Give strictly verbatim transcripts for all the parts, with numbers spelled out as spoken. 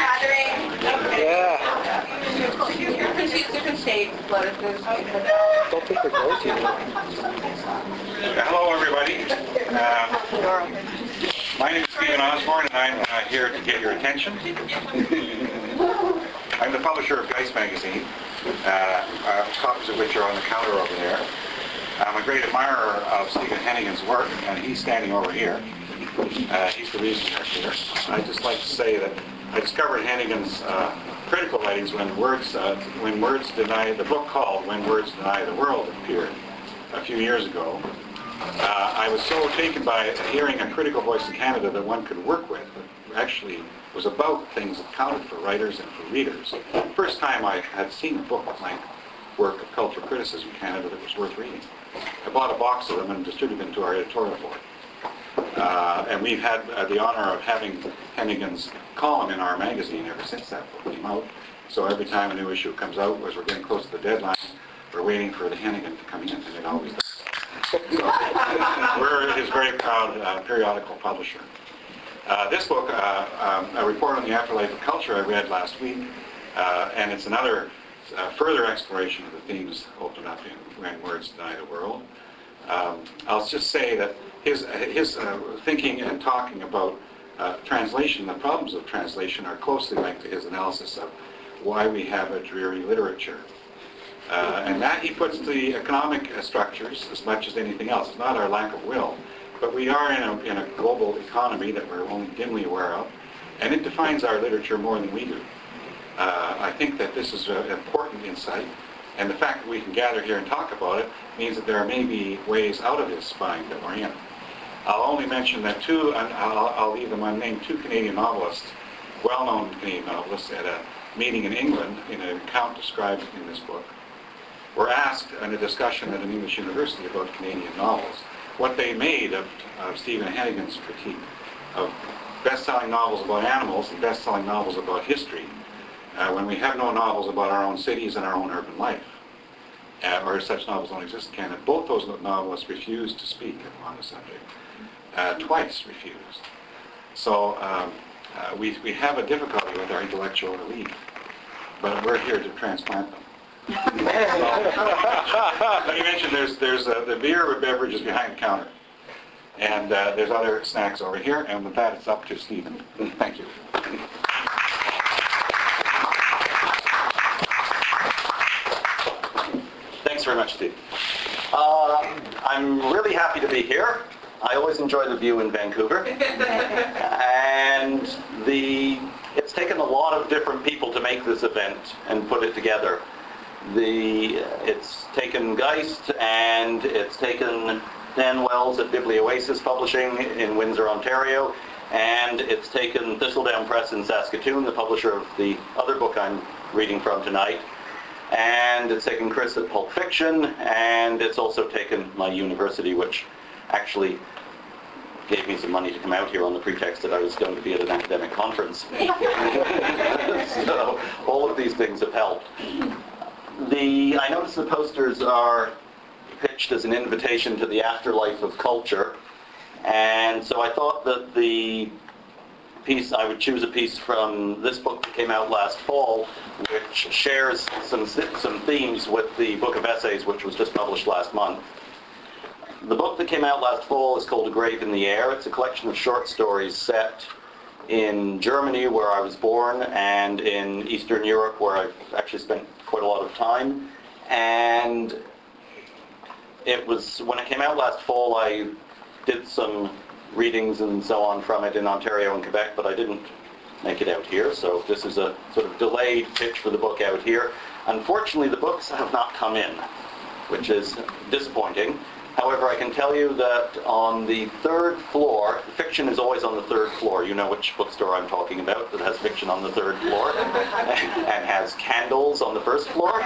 gathering. Yeah. Different shapes, lettuces. Don't take the groceries. Hello, everybody. Uh, my name is Stephen Osborne, and I'm uh, here to get your attention. I'm the publisher of Geist magazine, uh, uh, copies of which are on the counter over there. I'm a great admirer of Stephen Hennigan's work, and he's standing over here. Uh, he's the reason we're here. I'd just like to say that I discovered Hennigan's uh, critical writings when words, uh, when words deny, the book called When Words Deny the World appeared a few years ago. Uh, I was so taken by hearing a critical voice in Canada that one could work with, that actually was about things that counted for writers and for readers. First time I had seen a book like work of cultural criticism in Canada that was worth reading. I bought a box of them and distributed them to our editorial board. Uh, and we've had uh, the honor of having Hennigan's column in our magazine ever since that book came out. So every time a new issue comes out, as we're getting close to the deadline, we're waiting for the Hennigan to come in, and it always does. So we're his very proud uh, periodical publisher. Uh, this book, uh, um, A Report on the Afterlife of Culture, I read last week, uh, and it's another uh, further exploration of the themes opened up in When Words Deny the World. Um, I'll just say that his, his uh, thinking and talking about uh, translation, the problems of translation, are closely linked to his analysis of why we have a dreary literature. Uh, and that he puts the economic uh, structures as much as anything else. It's not our lack of will, but we are in a, in a global economy that we're only dimly aware of, and it defines our literature more than we do. Uh, I think that this is an important insight, and the fact that we can gather here and talk about it means that there are maybe ways out of this bind that we're in. I'll only mention that two, and I'll, I'll leave them unnamed, two Canadian novelists, well-known Canadian novelists, at a meeting in England, in an account described in this book, were asked in a discussion at an English university about Canadian novels what they made of, of Stephen Hennigan's critique of best-selling novels about animals and best-selling novels about history, uh, when we have no novels about our own cities and our own urban life, uh, or such novels don't exist in Canada. Both those novelists refused to speak on the subject. Uh, twice refused. So um, uh, we, we have a difficulty with our intellectual elite, but we're here to transplant them. So, let me mention there's, there's uh, the beer beverage is behind the counter. And uh, there's other snacks over here, and with that, it's up to Stephen. Thank you. Thanks very much, Steve. Uh, I'm really happy to be here. I always enjoy the view in Vancouver. And the it's taken a lot of different people to make this event and put it together. The it's taken Geist, and it's taken Dan Wells at Biblioasis Publishing in Windsor, Ontario, and it's taken Thistledown Press in Saskatoon, the publisher of the other book I'm reading from tonight, and it's taken Chris at Pulp Fiction, and it's also taken my university, which actually gave me some money to come out here on the pretext that I was going to be at an academic conference. So all of these things have helped. The I notice the posters are pitched as an invitation to the afterlife of culture, and so I thought that the piece, I would choose a piece from this book that came out last fall, which shares some some themes with the book of essays, which was just published last month. The book that came out last fall is called A Grave in the Air. It's a collection of short stories set in Germany, where I was born, and in Eastern Europe, where I've actually spent quite a lot of time. And it was, when it came out last fall, I did some readings and so on from it in Ontario and Quebec, but I didn't make it out here, so this is a sort of delayed pitch for the book out here. Unfortunately, the books have not come in, which is disappointing. However, I can tell you that on the third floor, fiction is always on the third floor. You know which bookstore I'm talking about that has fiction on the third floor and has candles on the first floor.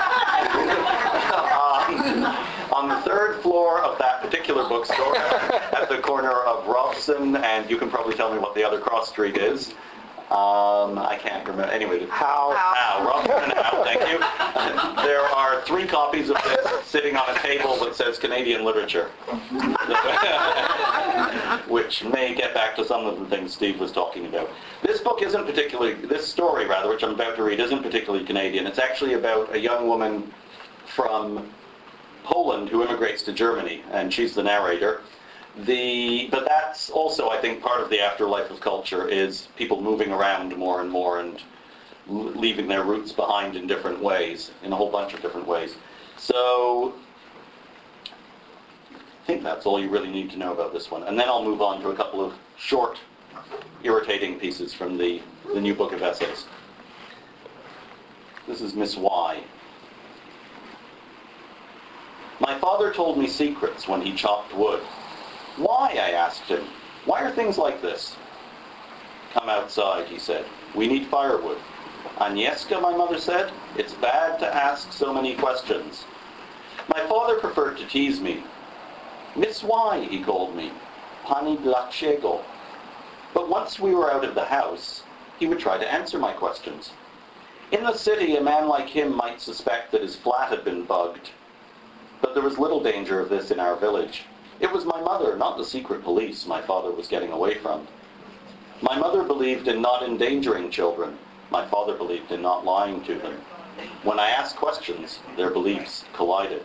um, on the third floor of that particular bookstore, at the corner of Robson, and you can probably tell me what the other cross street is, Um, I can't remember. Anyway, How? Now, Robinson Now, thank you. There are three copies of this sitting on a table that says Canadian literature, which may get back to some of the things Steve was talking about. This book isn't particularly, this story rather, which I'm about to read, isn't particularly Canadian. It's actually about a young woman from Poland who immigrates to Germany, and she's the narrator. The, but that's also, I think, part of the afterlife of culture is people moving around more and more and l- leaving their roots behind in different ways, in a whole bunch of different ways. So I think that's all you really need to know about this one. And then I'll move on to a couple of short, irritating pieces from the, the new book of essays. This is Miss Y. My father told me secrets when he chopped wood. Why, I asked him. Why are things like this? Come outside, he said. We need firewood. Agnieszka, my mother said, it's bad to ask so many questions. My father preferred to tease me. Miss Y, he called me. Pani dlaczego? But once we were out of the house, he would try to answer my questions. In the city, a man like him might suspect that his flat had been bugged. But there was little danger of this in our village. It was my mother, not the secret police, my father was getting away from. My mother believed in not endangering children. My father believed in not lying to them. When I asked questions, their beliefs collided.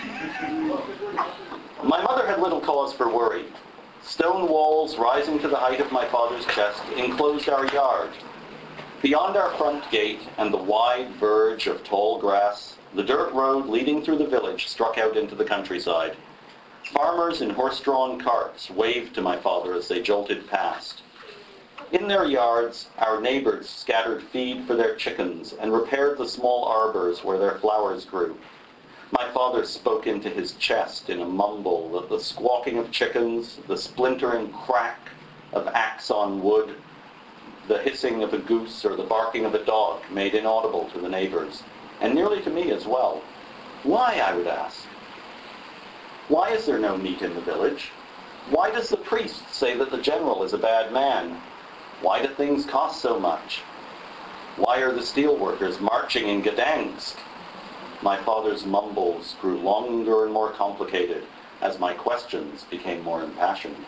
My mother had little cause for worry. Stone walls rising to the height of my father's chest enclosed our yard. Beyond our front gate and the wide verge of tall grass, the dirt road leading through the village struck out into the countryside. Farmers in horse-drawn carts waved to my father as they jolted past. In their yards, our neighbors scattered feed for their chickens and repaired the small arbors where their flowers grew. My father spoke into his chest in a mumble that the squawking of chickens, the splintering crack of axe on wood, the hissing of a goose or the barking of a dog made inaudible to the neighbors, and nearly to me as well. Why, I would ask? Why is there no meat in the village? Why does the priest say that the general is a bad man? Why do things cost so much? Why are the steelworkers marching in Gdansk? My father's mumbles grew longer and more complicated as my questions became more impassioned.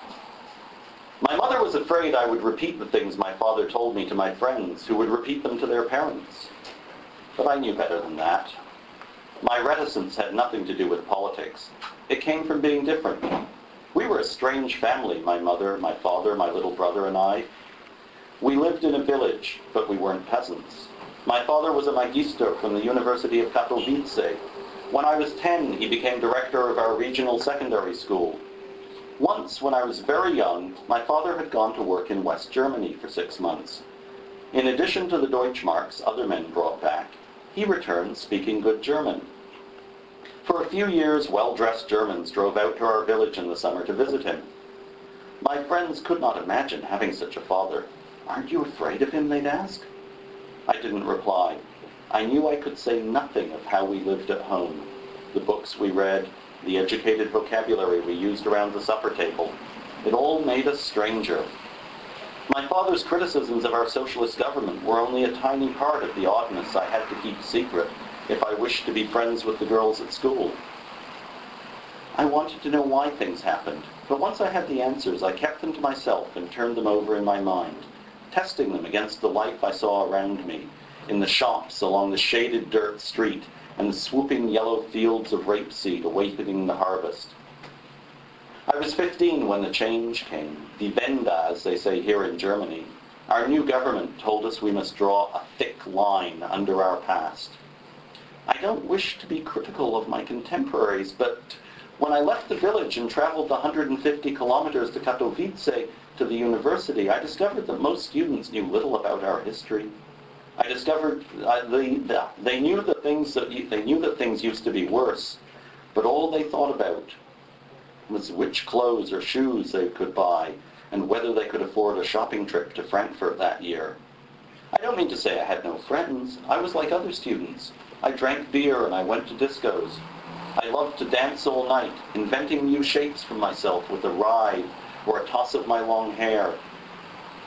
My mother was afraid I would repeat the things my father told me to my friends, who would repeat them to their parents. But I knew better than that. My reticence had nothing to do with politics. It came from being different. We were a strange family, my mother, my father, my little brother, and I. We lived in a village, but we weren't peasants. My father was a magister from the University of Katowice. When I was ten, he became director of our regional secondary school. Once, when I was very young, my father had gone to work in West Germany for six months. In addition to the Deutschmarks other men brought back, he returned speaking good German. For a few years, well-dressed Germans drove out to our village in the summer to visit him. My friends could not imagine having such a father. Aren't you afraid of him, they'd ask. I didn't reply. I knew I could say nothing of how we lived at home, the books we read, the educated vocabulary we used around the supper table. It all made us stranger. My father's criticisms of our socialist government were only a tiny part of the oddness I had to keep secret if I wished to be friends with the girls at school. I wanted to know why things happened, but once I had the answers, I kept them to myself and turned them over in my mind, testing them against the life I saw around me, in the shops along the shaded dirt street and the swooping yellow fields of rapeseed awaiting the harvest. I was fifteen when the change came, die Wende, as they say here in Germany. Our new government told us we must draw a thick line under our past. I don't wish to be critical of my contemporaries, but when I left the village and traveled the one hundred fifty kilometers to Katowice to the university, I discovered that most students knew little about our history. I discovered uh, they, they knew that things that they knew that things used to be worse, but all they thought about was which clothes or shoes they could buy and whether they could afford a shopping trip to Frankfurt that year. I don't mean to say I had no friends. I was like other students. I drank beer and I went to discos. I loved to dance all night, inventing new shapes for myself with a ride or a toss of my long hair.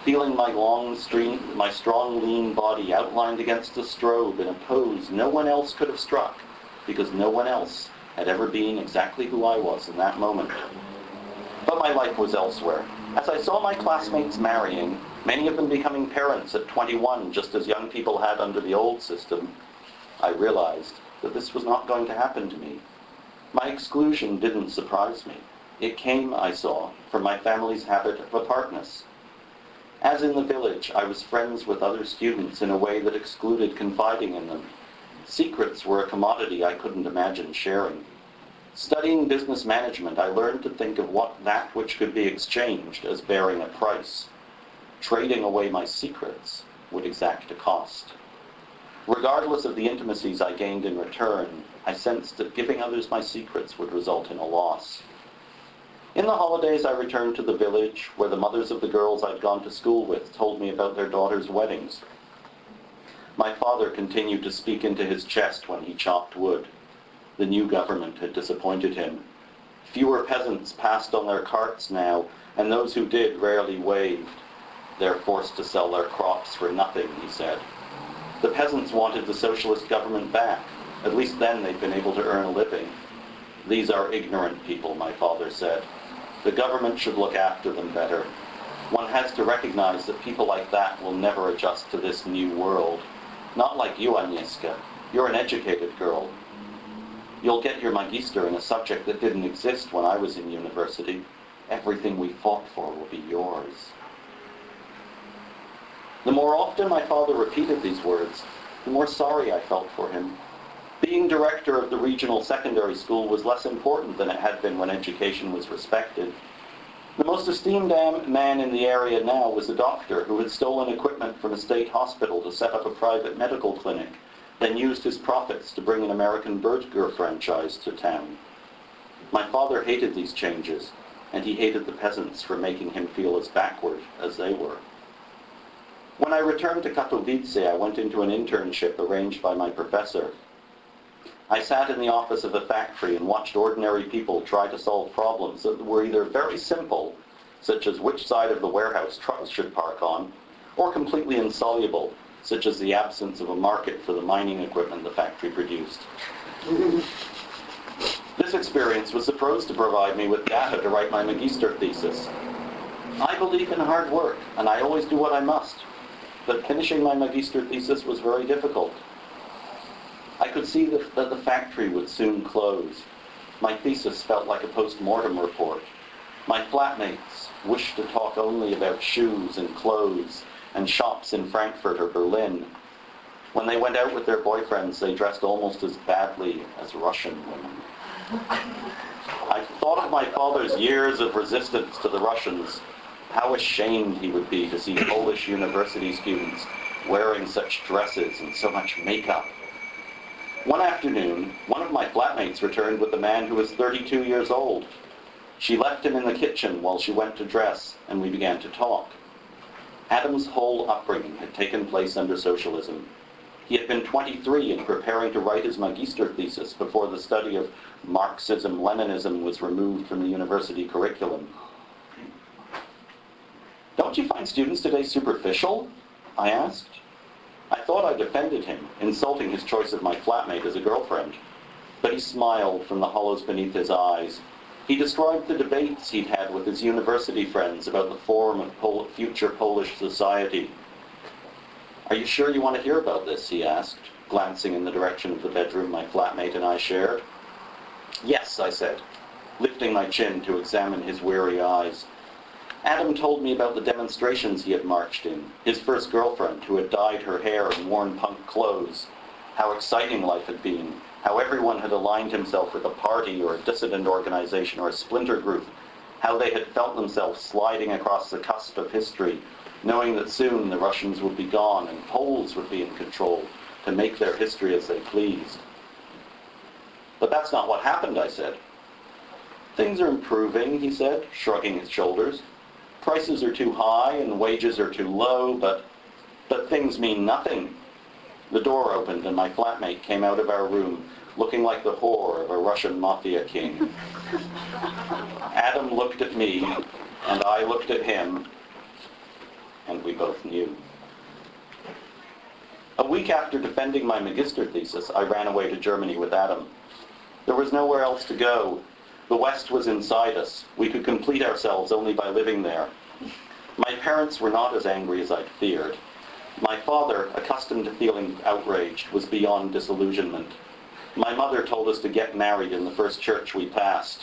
feeling my long stream, my strong lean body outlined against a strobe in a pose no one else could have struck, because no one else had ever been exactly who I was in that moment. But my life was elsewhere. As I saw my classmates marrying, many of them becoming parents at twenty-one, just as young people had under the old system, I realized that this was not going to happen to me. My exclusion didn't surprise me. It came, I saw, from my family's habit of apartness. As in the village, I was friends with other students in a way that excluded confiding in them. Secrets were a commodity I couldn't imagine sharing. Studying business management, I learned to think of what that which could be exchanged as bearing a price. Trading away my secrets would exact a cost. Regardless of the intimacies I gained in return, I sensed that giving others my secrets would result in a loss. In the holidays, I returned to the village, where the mothers of the girls I'd gone to school with told me about their daughters' weddings. My father continued to speak into his chest when he chopped wood. The new government had disappointed him. Fewer peasants passed on their carts now, and those who did rarely waved. They're forced to sell their crops for nothing, he said. The peasants wanted the socialist government back. At least then they'd been able to earn a living. These are ignorant people, my father said. The government should look after them better. One has to recognize that people like that will never adjust to this new world. Not like you, Agnieszka. You're an educated girl. You'll get your magister in a subject that didn't exist when I was in university. Everything we fought for will be yours. The more often my father repeated these words, the more sorry I felt for him. Being director of the regional secondary school was less important than it had been when education was respected. The most esteemed man in the area now was a doctor who had stolen equipment from a state hospital to set up a private medical clinic, then used his profits to bring an American burger franchise to town. My father hated these changes, and he hated the peasants for making him feel as backward as they were. When I returned to Katowice, I went into an internship arranged by my professor. I sat in the office of a factory and watched ordinary people try to solve problems that were either very simple, such as which side of the warehouse trucks should park on, or completely insoluble, such as the absence of a market for the mining equipment the factory produced. This experience was supposed to provide me with data to write my magister thesis. I believe in hard work, and I always do what I must, but finishing my magister thesis was very difficult. I could see that, that the factory would soon close. My thesis felt like a post-mortem report. My flatmates wished to talk only about shoes and clothes and shops in Frankfurt or Berlin. When they went out with their boyfriends, they dressed almost as badly as Russian women. I thought of my father's years of resistance to the Russians, how ashamed he would be to see Polish university students wearing such dresses and so much makeup. One afternoon, one of my flatmates returned with a man who was thirty-two years old. She left him in the kitchen while she went to dress, and we began to talk. Adam's whole upbringing had taken place under socialism. He had been twenty-three and preparing to write his magister thesis before the study of Marxism-Leninism was removed from the university curriculum. "Don't you find students today superficial?" I asked. I thought I defended him, insulting his choice of my flatmate as a girlfriend. But he smiled from the hollows beneath his eyes. He described the debates he'd had with his university friends about the form of Pol- future Polish society. "Are you sure you want to hear about this?" he asked, glancing in the direction of the bedroom my flatmate and I shared. "Yes," I said, lifting my chin to examine his weary eyes. Adam told me about the demonstrations he had marched in, his first girlfriend who had dyed her hair and worn punk clothes, how exciting life had been, how everyone had aligned himself with a party or a dissident organization or a splinter group, how they had felt themselves sliding across the cusp of history, knowing that soon the Russians would be gone and Poles would be in control to make their history as they pleased. "But that's not what happened," I said. "Things are improving," he said, shrugging his shoulders. "Prices are too high and wages are too low, but, but things mean nothing." The door opened and my flatmate came out of our room, looking like the whore of a Russian mafia king. Adam looked at me, and I looked at him. and we both knew. A week after defending my magister thesis, I ran away to Germany with Adam. There was nowhere else to go. The West was inside us. We could complete ourselves only by living there. My parents were not as angry as I'd feared. My father, accustomed to feeling outraged, was beyond disillusionment. My mother told us to get married in the first church we passed.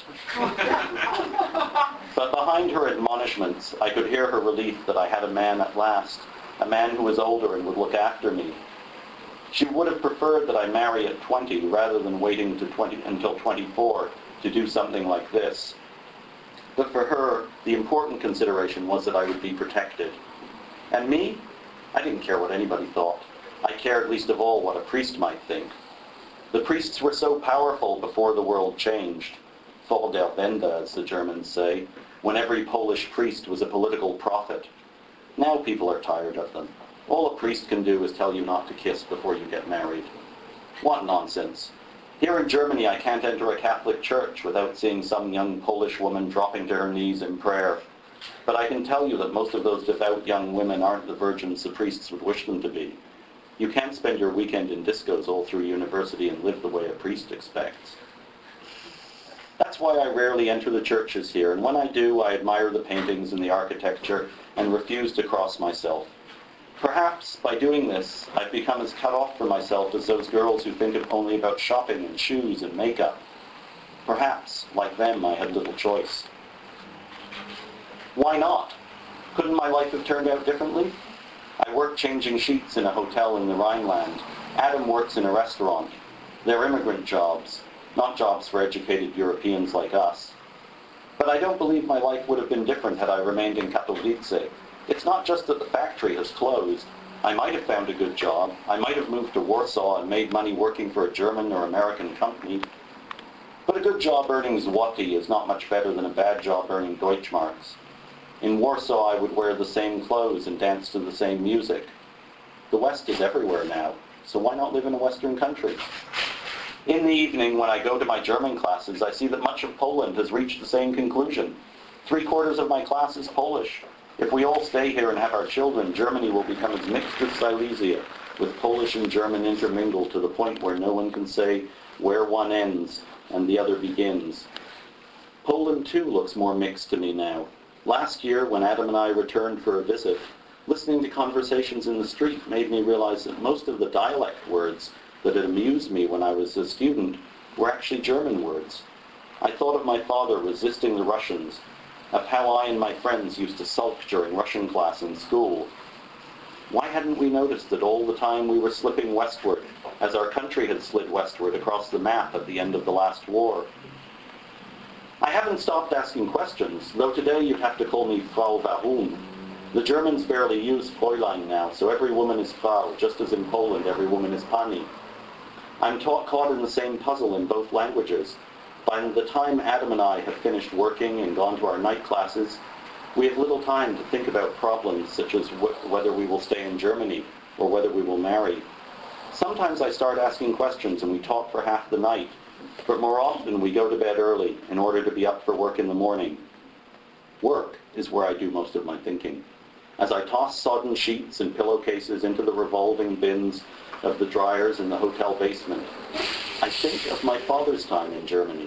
But behind her admonishments, I could hear her relief that I had a man at last, a man who was older and would look after me. She would have preferred that I marry at twenty rather than waiting to twenty, until twenty-four to do something like this. But for her, the important consideration was that I would be protected. And me? I didn't care what anybody thought. I cared least of all what a priest might think. The priests were so powerful before the world changed, Fall der Wende, as the Germans say, when every Polish priest was a political prophet. Now people are tired of them. All a priest can do is tell you not to kiss before you get married. What nonsense. Here in Germany, I can't enter a Catholic church without seeing some young Polish woman dropping to her knees in prayer. But I can tell you that most of those devout young women aren't the virgins the priests would wish them to be. You can't spend your weekend in discos all through university and live the way a priest expects. That's why I rarely enter the churches here, and when I do, I admire the paintings and the architecture and refuse to cross myself. Perhaps, by doing this, I've become as cut off from myself as those girls who think only about shopping and shoes and makeup. Perhaps, like them, I had little choice. Why not? Couldn't my life have turned out differently? I work changing sheets in a hotel in the Rhineland. Adam works in a restaurant. They're immigrant jobs, not jobs for educated Europeans like us. But I don't believe my life would have been different had I remained in Katowice. It's not just that the factory has closed. I might have found a good job. I might have moved to Warsaw and made money working for a German or American company. But a good job earning zloty is not much better than a bad job earning Deutschmarks. In Warsaw, I would wear the same clothes and dance to the same music. The West is everywhere now, so why not live in a Western country? In the evening, when I go to my German classes, I see that much of Poland has reached the same conclusion. Three quarters of my class is Polish. If we all stay here and have our children, Germany will become as mixed as Silesia, with Polish and German intermingled to the point where no one can say where one ends and the other begins. Poland, too, looks more mixed to me now. Last year, when Adam and I returned for a visit, listening to conversations in the street made me realize that most of the dialect words that had amused me when I was a student were actually German words. I thought of my father resisting the Russians, of how I and my friends used to sulk during Russian class in school. Why hadn't we noticed that all the time we were slipping westward, as our country had slid westward across the map at the end of the last war? I haven't stopped asking questions, though today you'd have to call me Frau Warum. The Germans barely use Fräulein now, so every woman is Frau, just as in Poland every woman is Pani. I'm taught, caught in the same puzzle in both languages. By the time Adam and I have finished working and gone to our night classes, we have little time to think about problems such as wh- whether we will stay in Germany or whether we will marry. Sometimes I start asking questions and we talk for half the night, but more often we go to bed early in order to be up for work in the morning. Work is where I do most of my thinking. As I toss sodden sheets and pillowcases into the revolving bins of the dryers in the hotel basement, I think of my father's time in Germany.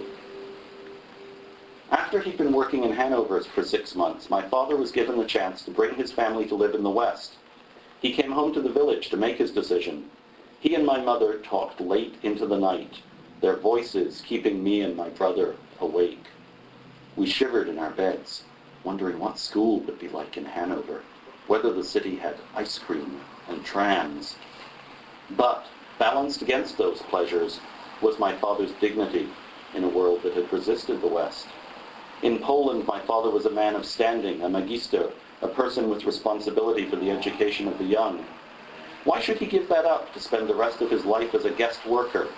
After he'd been working in Hanover for six months, my father was given the chance to bring his family to live in the West. He came home to the village to make his decision. He and my mother talked late into the night, their voices keeping me and my brother awake. We shivered in our beds, wondering what school would be like in Hanover, whether the city had ice cream and trams. But, balanced against those pleasures, was my father's dignity in a world that had resisted the West. In Poland, my father was a man of standing, a magister, a person with responsibility for the education of the young. Why should he give that up to spend the rest of his life as a guest worker?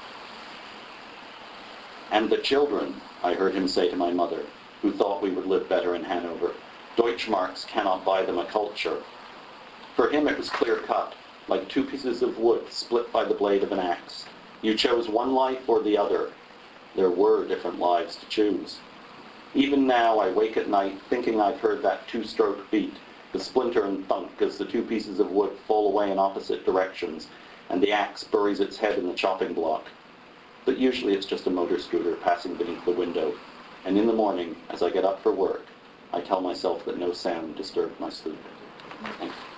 And the children, I heard him say to my mother, who thought we would live better in Hanover. Deutschmarks cannot buy them a culture. For him it was clear-cut, like two pieces of wood split by the blade of an axe. You chose one life or the other. There were different lives to choose. Even now I wake at night thinking I've heard that two-stroke beat, the splinter and thunk as the two pieces of wood fall away in opposite directions, and the axe buries its head in the chopping block. But usually it's just a motor scooter passing beneath the window, and in the morning, as I get up for work, I tell myself that no sound disturbed my sleep. Thank you.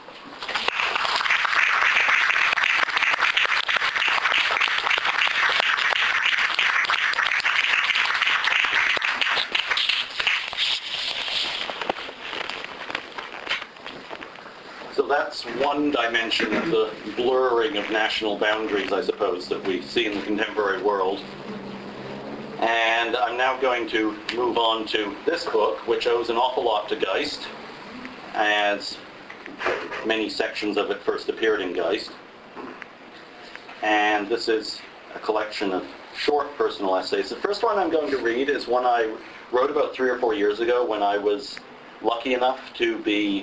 So that's one dimension of the blurring of national boundaries, I suppose, that we see in the contemporary world. And I'm now going to move on to this book, which owes an awful lot to Geist, as many sections of it first appeared in Geist. And this is a collection of short personal essays. The first one I'm going to read is one I wrote about three or four years ago when I was lucky enough to be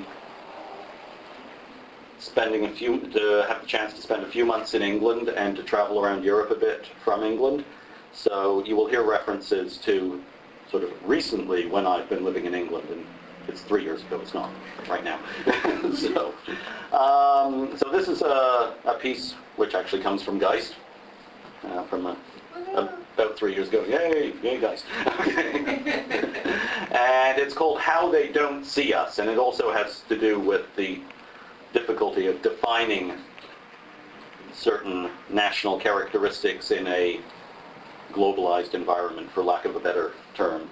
spending a few, to have the chance to spend a few months in England and to travel around Europe a bit from England. So you will hear references to sort of recently when I've been living in England, and it's three years ago, it's not right now. so, um, so this is a, a piece which actually comes from Geist, uh, from a, a, about three years ago. Yay, yay Geist. Okay. And it's called How They Don't See Us, and it also has to do with the difficulty of defining certain national characteristics in a globalized environment, for lack of a better term.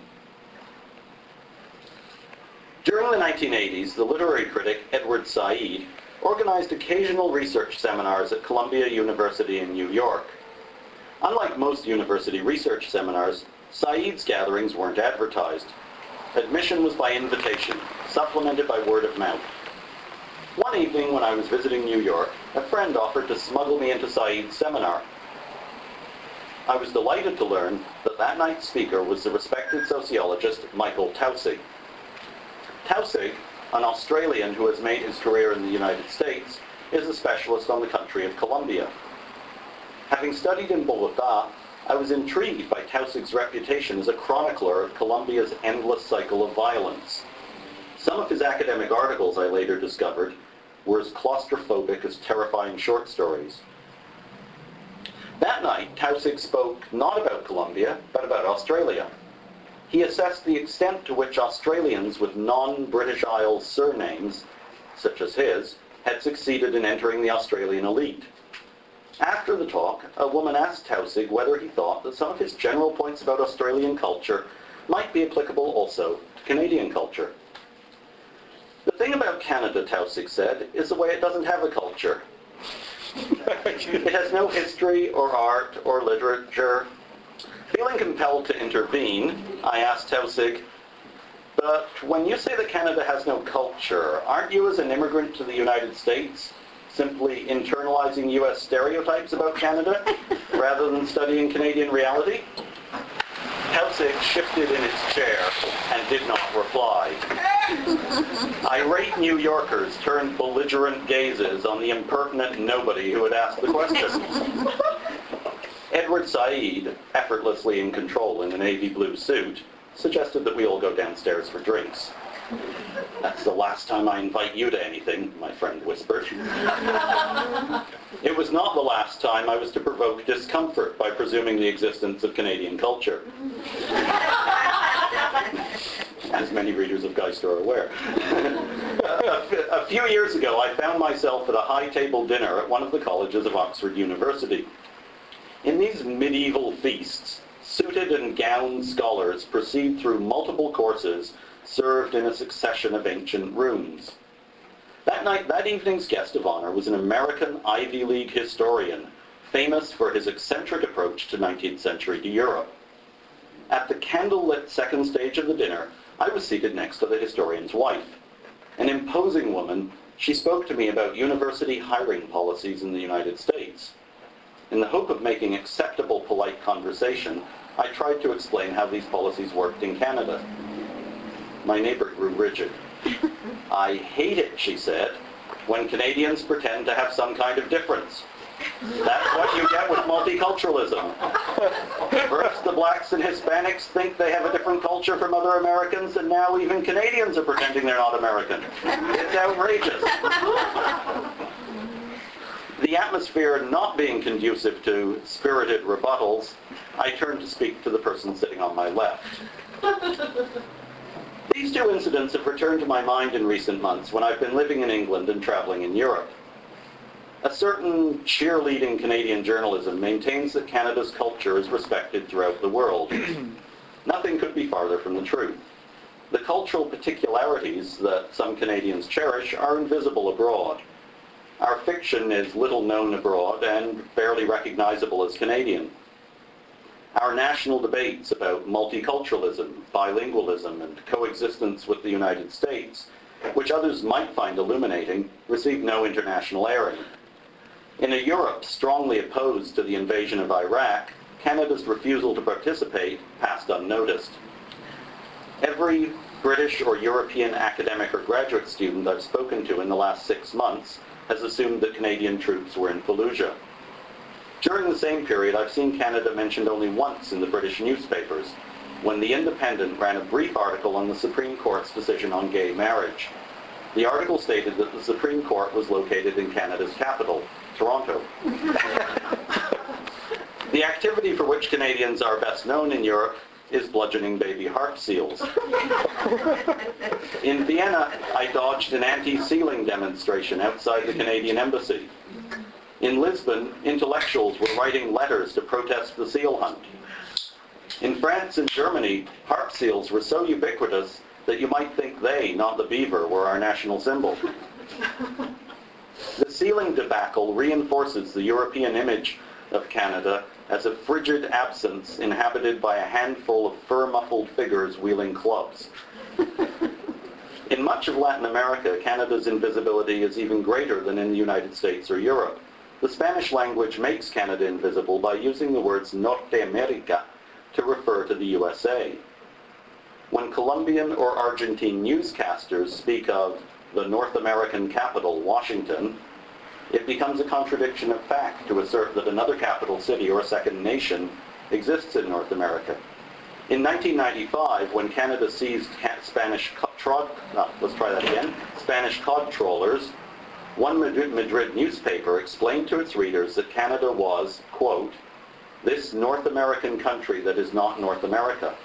During the nineteen eighties, the literary critic Edward Said organized occasional research seminars at Columbia University in New York. Unlike most university research seminars, Said's gatherings weren't advertised. Admission was by invitation, supplemented by word of mouth. One evening when I was visiting New York, a friend offered to smuggle me into Said's seminar. I was delighted to learn that that night's speaker was the respected sociologist Michael Taussig. Taussig, an Australian who has made his career in the United States, is a specialist on the country of Colombia. Having studied in Bogota, I was intrigued by Taussig's reputation as a chronicler of Colombia's endless cycle of violence. Some of his academic articles, I later discovered, were as claustrophobic as terrifying short stories. That night, Taussig spoke not about Colombia, but about Australia. He assessed the extent to which Australians with non-British Isles surnames, such as his, had succeeded in entering the Australian elite. After the talk, a woman asked Taussig whether he thought that some of his general points about Australian culture might be applicable also to Canadian culture. The thing about Canada, Taussig said, is the way it doesn't have a culture. It has no history or art or literature. Feeling compelled to intervene, I asked Taussig, but when you say that Canada has no culture, aren't you as an immigrant to the United States simply internalizing U S stereotypes about Canada rather than studying Canadian reality? Taussig shifted in its chair and did not reply. Irate New Yorkers turned belligerent gazes on the impertinent nobody who had asked the question. Edward Said, effortlessly in control in a navy blue suit, suggested that we all go downstairs for drinks. That's the last time I invite you to anything, my friend whispered. It was not the last time I was to provoke discomfort by presuming the existence of Canadian culture. As many readers of Geist are aware. A few years ago, I found myself at a high-table dinner at one of the colleges of Oxford University. In these medieval feasts, suited and gowned scholars proceed through multiple courses served in a succession of ancient rooms. That night, that evening's guest of honor was an American Ivy League historian, famous for his eccentric approach to nineteenth century Europe. At the candlelit second stage of the dinner, I was seated next to the historian's wife. An imposing woman, she spoke to me about university hiring policies in the United States. In the hope of making acceptable, polite conversation, I tried to explain how these policies worked in Canada. My neighbor grew rigid. I hate it, she said, when Canadians pretend to have some kind of difference. That's what you get with multiculturalism. First, the blacks and Hispanics think they have a different culture from other Americans, and now even Canadians are pretending they're not American. It's outrageous. The atmosphere not being conducive to spirited rebuttals, I turn to speak to the person sitting on my left. These two incidents have returned to my mind in recent months when I've been living in England and traveling in Europe. A certain cheerleading Canadian journalism maintains that Canada's culture is respected throughout the world. Nothing could be farther from the truth. The cultural particularities that some Canadians cherish are invisible abroad. Our fiction is little known abroad and barely recognizable as Canadian. Our national debates about multiculturalism, bilingualism, and coexistence with the United States, which others might find illuminating, receive no international airing. In a Europe strongly opposed to the invasion of Iraq, Canada's refusal to participate passed unnoticed. Every British or European academic or graduate student I've spoken to in the last six months has assumed that Canadian troops were in Fallujah. During the same period, I've seen Canada mentioned only once in the British newspapers, when The Independent ran a brief article on the Supreme Court's decision on gay marriage. The article stated that the Supreme Court was located in Canada's capital, Toronto. The activity for which Canadians are best known in Europe is bludgeoning baby harp seals. In Vienna, I dodged an anti-sealing demonstration outside the Canadian embassy. In Lisbon, intellectuals were writing letters to protest the seal hunt. In France and Germany, harp seals were so ubiquitous that you might think they, not the beaver, were our national symbol. The sealing debacle reinforces the European image of Canada as a frigid absence inhabited by a handful of fur-muffled figures wielding clubs. In much of Latin America, Canada's invisibility is even greater than in the United States or Europe. The Spanish language makes Canada invisible by using the words Norte America to refer to the U S A. When Colombian or Argentine newscasters speak of the North American capital, Washington, it becomes a contradiction of fact to assert that another capital city or second nation exists in North America. In nineteen ninety-five, when Canada seized Spanish cod, no, let's try that again, Spanish cod trawlers, one Madrid, Madrid newspaper explained to its readers that Canada was, quote, this North American country that is not North America.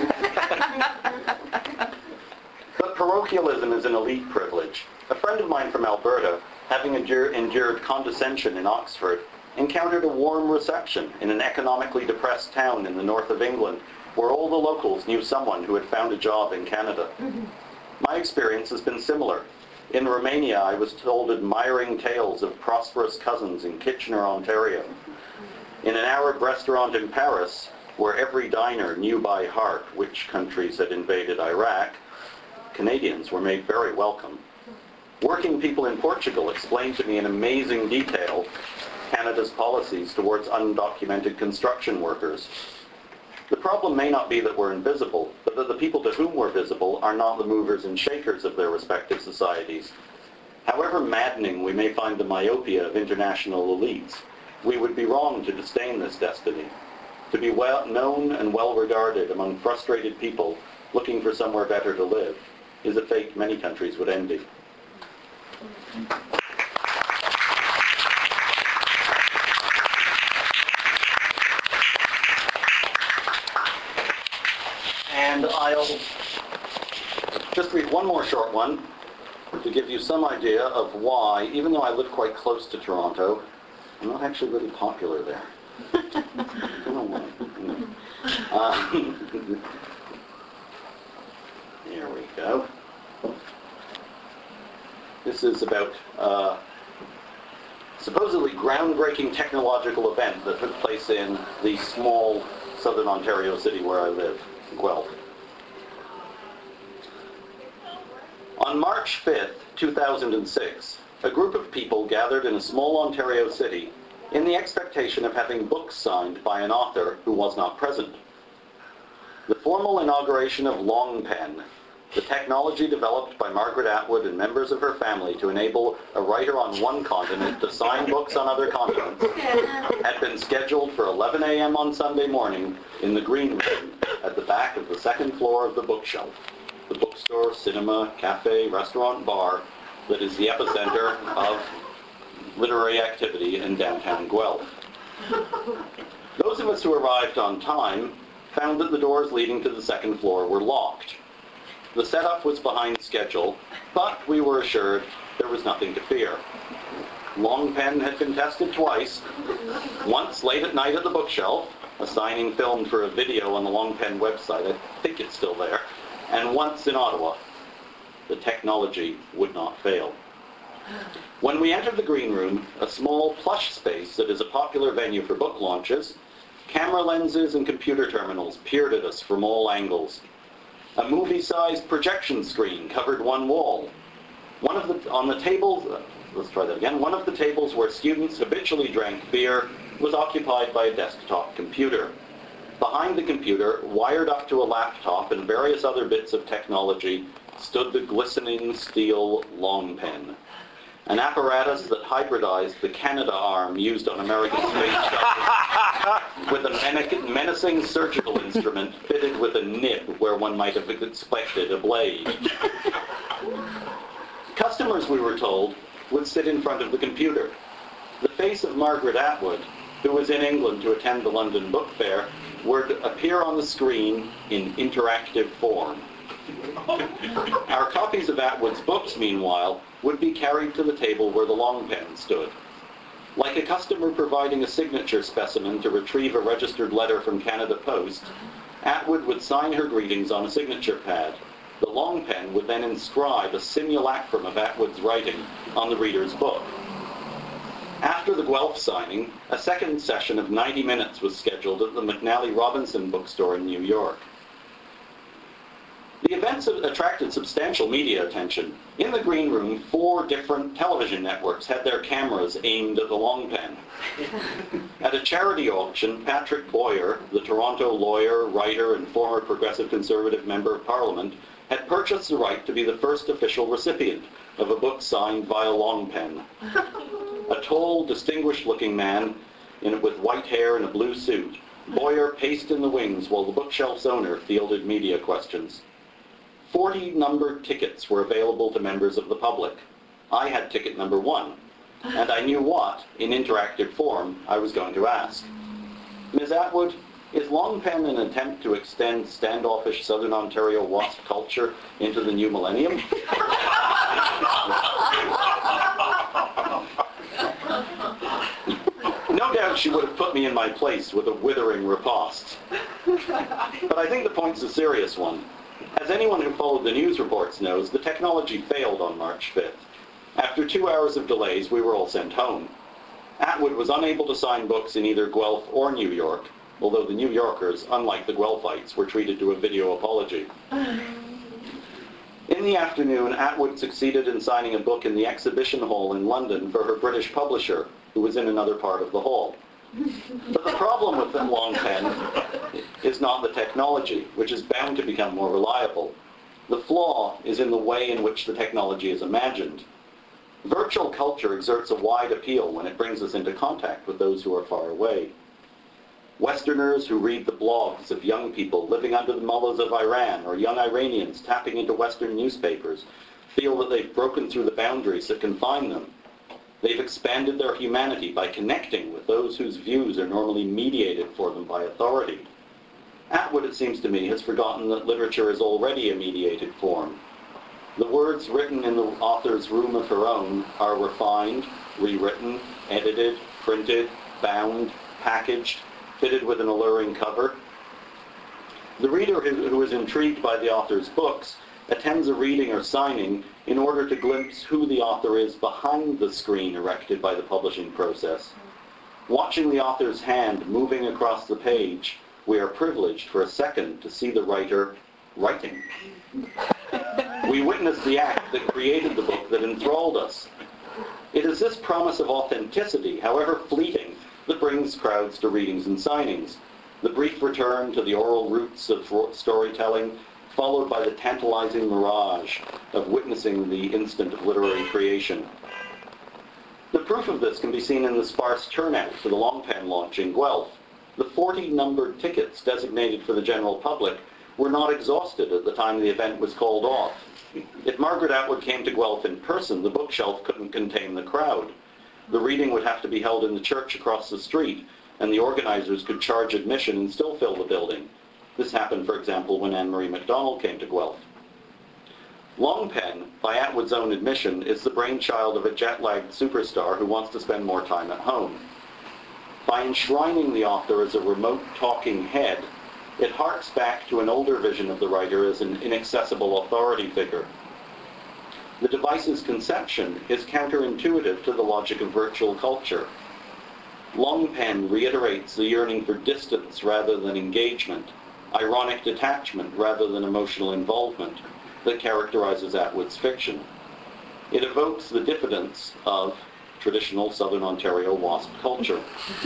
But parochialism is an elite privilege. A friend of mine from Alberta, having endured, endured condescension in Oxford, encountered a warm reception in an economically depressed town in the north of England, where all the locals knew someone who had found a job in Canada. My experience has been similar. In Romania, I was told admiring tales of prosperous cousins in Kitchener, Ontario. In an Arab restaurant in Paris, where every diner knew by heart which countries had invaded Iraq, Canadians were made very welcome. Working people in Portugal explained to me in amazing detail Canada's policies towards undocumented construction workers. The problem may not be that we're invisible, but that the people to whom we're visible are not the movers and shakers of their respective societies. However maddening we may find the myopia of international elites, we would be wrong to disdain this destiny. To be well known and well regarded among frustrated people looking for somewhere better to live is a fate many countries would envy. And I'll just read one more short one to give you some idea of why, even though I live quite close to Toronto, I'm not actually really popular there. I don't know why. Um, here we go. This is about uh, supposedly groundbreaking technological event that took place in the small southern Ontario city where I live, Guelph. On March fifth, two thousand six, a group of people gathered in a small Ontario city in the expectation of having books signed by an author who was not present. The formal inauguration of Longpen The technology developed by Margaret Atwood and members of her family to enable a writer on one continent to sign books on other continents had been scheduled for eleven a.m. on Sunday morning in the green room at the back of the second floor of the bookshelf, the bookstore, cinema, cafe, restaurant, bar that is the epicenter of literary activity in downtown Guelph. Those of us who arrived on time found that the doors leading to the second floor were locked. The setup was behind schedule, but we were assured there was nothing to fear. Longpen had been tested twice, once late at night at the bookshelf, a signing filmed for a video on the Longpen website, I think it's still there, and once in Ottawa. The technology would not fail. When we entered the green room, a small plush space that is a popular venue for book launches, camera lenses and computer terminals peered at us from all angles. A movie-sized projection screen covered one wall. One of the, on the tables, uh, let's try that again, one of the tables where students habitually drank beer was occupied by a desktop computer. Behind the computer, wired up to a laptop and various other bits of technology, stood the glistening steel Longpen, an apparatus that hybridized the Canadarm used on American space shuttles with a menacing surgical instrument fitted with a nib where one might have expected a blade. Customers, we were told, would sit in front of the computer. The face of Margaret Atwood, who was in England to attend the London Book Fair, would appear on the screen in interactive form. Our copies of Atwood's books, meanwhile, would be carried to the table where the Longpen stood. Like a customer providing a signature specimen to retrieve a registered letter from Canada Post, Atwood would sign her greetings on a signature pad. The Longpen would then inscribe a simulacrum of Atwood's writing on the reader's book. After the Guelph signing, a second session of ninety minutes was scheduled at the McNally Robinson bookstore in New York. The events attracted substantial media attention. In the green room, four different television networks had their cameras aimed at the Longpen. At a charity auction, Patrick Boyer, the Toronto lawyer, writer, and former Progressive Conservative Member of Parliament, had purchased the right to be the first official recipient of a book signed by a Longpen. A tall, distinguished-looking man in, with white hair and a blue suit, Boyer paced in the wings while the bookshelf's owner fielded media questions. Forty numbered tickets were available to members of the public. I had ticket number one, and I knew what, in interactive form, I was going to ask. Miz Atwood, is Longpen an attempt to extend standoffish Southern Ontario WASP culture into the new millennium? No doubt she would have put me in my place with a withering riposte. But I think the point's a serious one. As anyone who followed the news reports knows, the technology failed on March fifth. After two hours of delays, we were all sent home. Atwood was unable to sign books in either Guelph or New York, although the New Yorkers, unlike the Guelphites, were treated to a video apology. In the afternoon, Atwood succeeded in signing a book in the exhibition hall in London for her British publisher, who was in another part of the hall. But the problem with the Longpen is not the technology, which is bound to become more reliable. The flaw is in the way in which the technology is imagined. Virtual culture exerts a wide appeal when it brings us into contact with those who are far away. Westerners who read the blogs of young people living under the mullahs of Iran or young Iranians tapping into Western newspapers feel that they've broken through the boundaries that confine them. They've expanded their humanity by connecting with those whose views are normally mediated for them by authority. Atwood, it seems to me, has forgotten that literature is already a mediated form. The words written in the author's room of her own are refined, rewritten, edited, printed, bound, packaged, fitted with an alluring cover. The reader who is intrigued by the author's books attends a reading or signing in order to glimpse who the author is behind the screen erected by the publishing process. Watching the author's hand moving across the page, we are privileged for a second to see the writer writing. We witness the act that created the book that enthralled us. It is this promise of authenticity, however fleeting, that brings crowds to readings and signings. The brief return to the oral roots of storytelling followed by the tantalizing mirage of witnessing the instant of literary creation. The proof of this can be seen in the sparse turnout for the Longpen launch in Guelph. The forty numbered tickets designated for the general public were not exhausted at the time the event was called off. If Margaret Atwood came to Guelph in person, the bookshelf couldn't contain the crowd. The reading would have to be held in the church across the street, and the organizers could charge admission and still fill the building. This happened, for example, when Anne-Marie MacDonald came to Guelph. Longpen, by Atwood's own admission, is the brainchild of a jet-lagged superstar who wants to spend more time at home. By enshrining the author as a remote talking head, it harks back to an older vision of the writer as an inaccessible authority figure. The device's conception is counterintuitive to the logic of virtual culture. Longpen reiterates the yearning for distance rather than engagement, ironic detachment rather than emotional involvement that characterizes Atwood's fiction. It evokes the diffidence of traditional Southern Ontario WASP culture.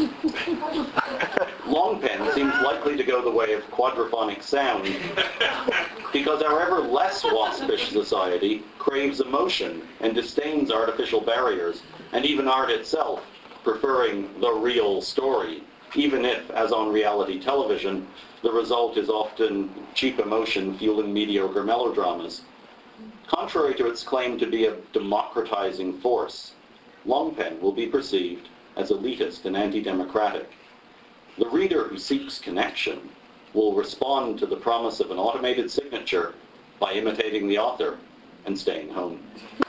Longpen seems likely to go the way of quadraphonic sound because our ever less waspish society craves emotion and disdains artificial barriers, and even art itself, preferring the real story, even if, as on reality television, the result is often cheap emotion fueling mediocre melodramas. Contrary to its claim to be a democratizing force, Longpen will be perceived as elitist and anti-democratic. The reader who seeks connection will respond to the promise of an automated signature by imitating the author and staying home.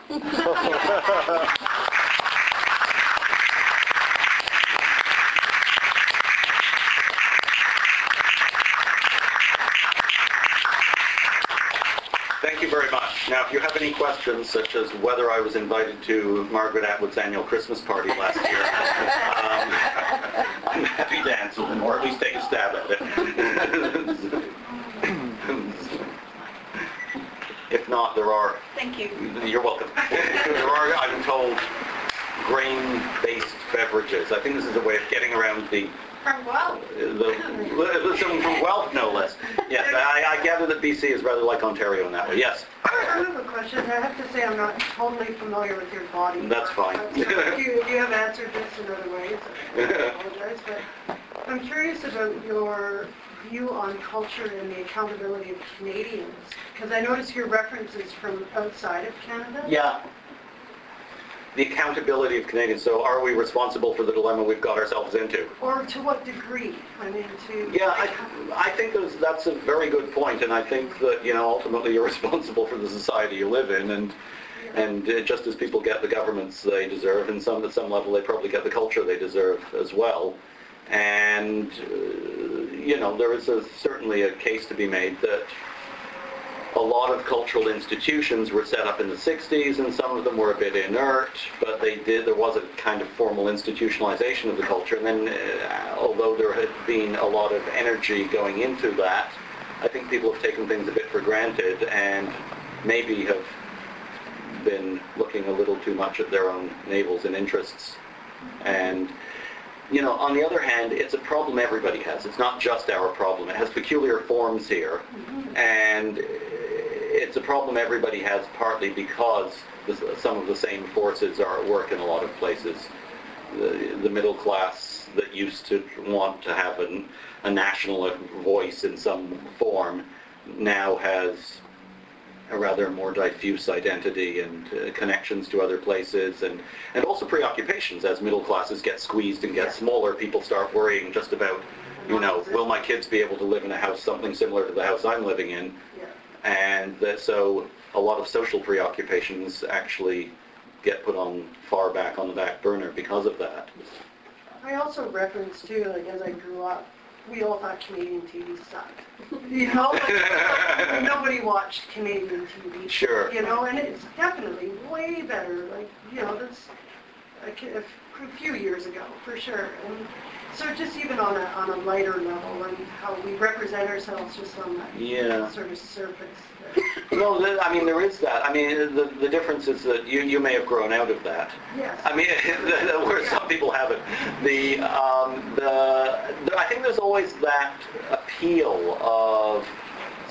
Thank you very much. Now, if you have any questions, such as whether I was invited to Margaret Atwood's annual Christmas party last year, um, I'm happy to answer them, or at least take a stab at it. If not, there are... Thank you. You're welcome. There are, I'm told, grain-based beverages. I think this is a way of getting around the... From Guelph? The, someone from Guelph, no less. Yes, I, I gather that B C is rather like Ontario in that way. Yes? I have a question. I have to say I'm not totally familiar with your body. That's fine. But, so if, you, if you have answered this in other ways, I apologize. But I'm curious about your view on culture and the accountability of Canadians. Because I notice your references from outside of Canada. Yeah. The accountability of Canadians. So are we responsible for the dilemma we've got ourselves into? Or to what degree? I mean, to... Yeah, I, I think those, that's a very good point, and I think that, you know, ultimately you're responsible for the society you live in, and and uh, just as people get the governments they deserve, and some at some level they probably get the culture they deserve as well. And, uh, you know, there is a, certainly a case to be made that a lot of cultural institutions were set up in the sixties, and some of them were a bit inert, but they did, there was a kind of formal institutionalization of the culture. And then, uh, although there had been a lot of energy going into that, I think people have taken things a bit for granted and maybe have been looking a little too much at their own navels and interests. And, you know, on the other hand, it's a problem everybody has. It's not just our problem. It has peculiar forms here. And it's a problem everybody has, partly because the, some of the same forces are at work in a lot of places. The, the middle class that used to want to have an, a national voice in some form now has a rather more diffuse identity and uh, connections to other places, and, and also preoccupations. As middle classes get squeezed and get smaller, people start worrying just about, you know, will my kids be able to live in a house something similar to the house I'm living in? Yeah. And that, so a lot of social preoccupations actually get put on far back on the back burner because of that. I also reference too, like as I grew up, we all thought Canadian T V sucked. You know, like, nobody watched Canadian T V. Sure. You know, and it's definitely way better. Like, you know, that's like a, a few years ago for sure. And so just even on a on a lighter level, and how we represent ourselves just on that Yeah. sort of surface. No, the, I mean, there is that. I mean, the, the difference is that you, you may have grown out of that. Yes. I mean, where some people haven't. The, um, the, the, I think there's always that appeal of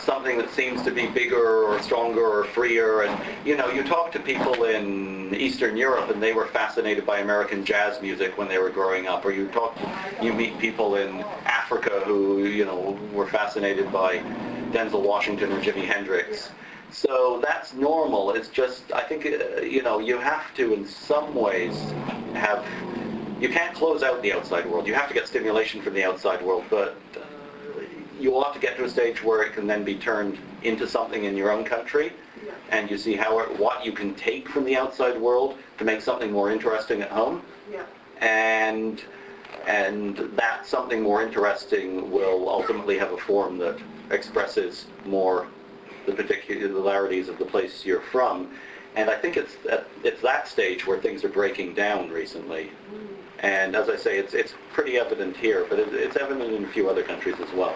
something that seems to be bigger or stronger or freer. And, you know, you talk to people in Eastern Europe and they were fascinated by American jazz music when they were growing up. Or you talk, you meet people in Africa who, you know, were fascinated by Denzel Washington or Jimi Hendrix. So that's normal. It's just, I think, uh, you know, you have to in some ways have, you can't close out the outside world. You have to get stimulation from the outside world, but uh, you ought to get to a stage where it can then be turned into something in your own country, Yeah. and you see how it, what you can take from the outside world to make something more interesting at home, Yeah. and and that something more interesting will ultimately have a form that expresses more the particularities of the place you're from. And I think it's at, it's that stage where things are breaking down recently. And as I say, it's it's pretty evident here, but it, it's evident in a few other countries as well.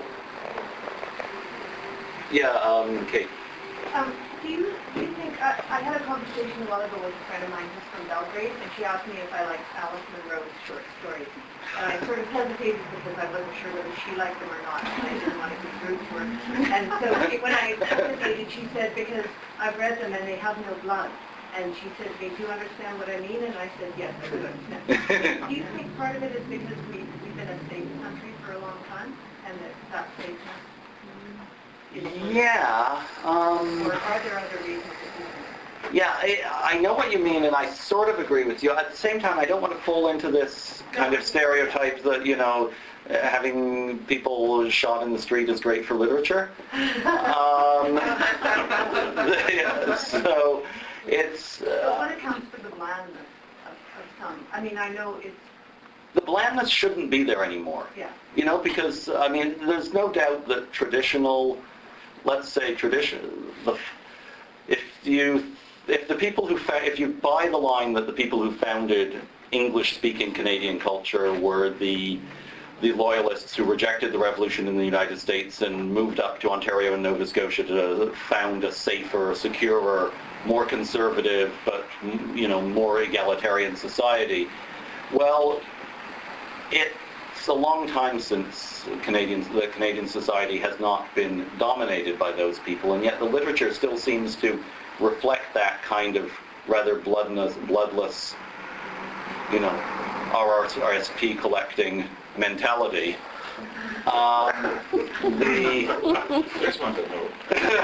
Yeah, um, Kate. Um, do you, do you think, I, I had a conversation a while ago with a friend of mine who's from Belgrade, and she asked me if I liked Alice Munro's short stories. And I sort of hesitated because I wasn't sure whether she liked them or not, and I didn't want to be rude to her. And so she, when I hesitated, she said, because I've read them and they have no blood. And she said, do you understand what I mean? And I said, yes, I do understand. Do you think part of it is because we, we've been a safe country for a long time, and that that safeness is worse? Yeah. Um, Or are there other reasons that you think? Yeah, I, I know what you mean, and I sort of agree with you. At the same time, I don't want to fall into this kind of stereotype that, you know, uh, having people shot in the street is great for literature. Um, yeah, so it's... But Uh, what accounts for the blandness of, of some? I mean, I know it's, the blandness shouldn't be there anymore. yeah. You know, because, I mean, there's no doubt that traditional, let's say tradition, the, if you, if the people who, fa- if you buy the line that the people who founded English-speaking Canadian culture were the, the loyalists who rejected the revolution in the United States and moved up to Ontario and Nova Scotia to found a safer, securer, more conservative, but, you know, more egalitarian society, well, it's a long time since Canadians, the Canadian society has not been dominated by those people, and yet the literature still seems to reflect that kind of rather bloodless, bloodless, you know, R R S P collecting mentality. Um, the This one to know.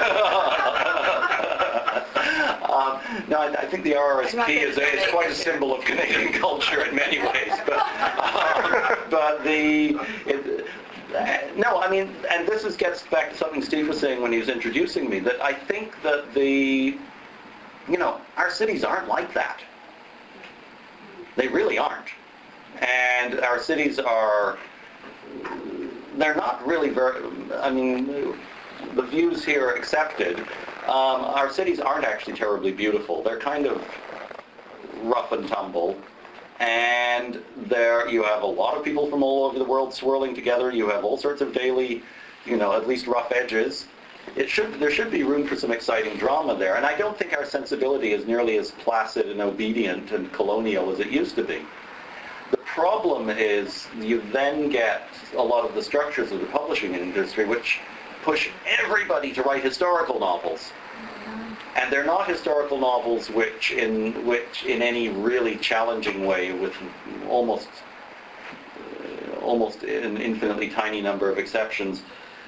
um, no, I, I think the R R S P is, a, is quite a symbol of Canadian culture in many ways, but um, but the it, no, I mean, and this is gets back to something Steve was saying when he was introducing me, that I think that the, you know, our cities aren't like that. They really aren't, and our cities are. They're not really very, I mean, the views here accepted, um, our cities aren't actually terribly beautiful. They're kind of rough and tumble. And there you have a lot of people from all over the world swirling together. You have all sorts of daily, you know, at least rough edges. It should, there should be room for some exciting drama there. And I don't think our sensibility is nearly as placid and obedient and colonial as it used to be. The problem is you then get a lot of the structures of the publishing industry which push everybody to write historical novels. And they're not historical novels which in which in any really challenging way, with almost uh, almost an infinitely tiny number of exceptions,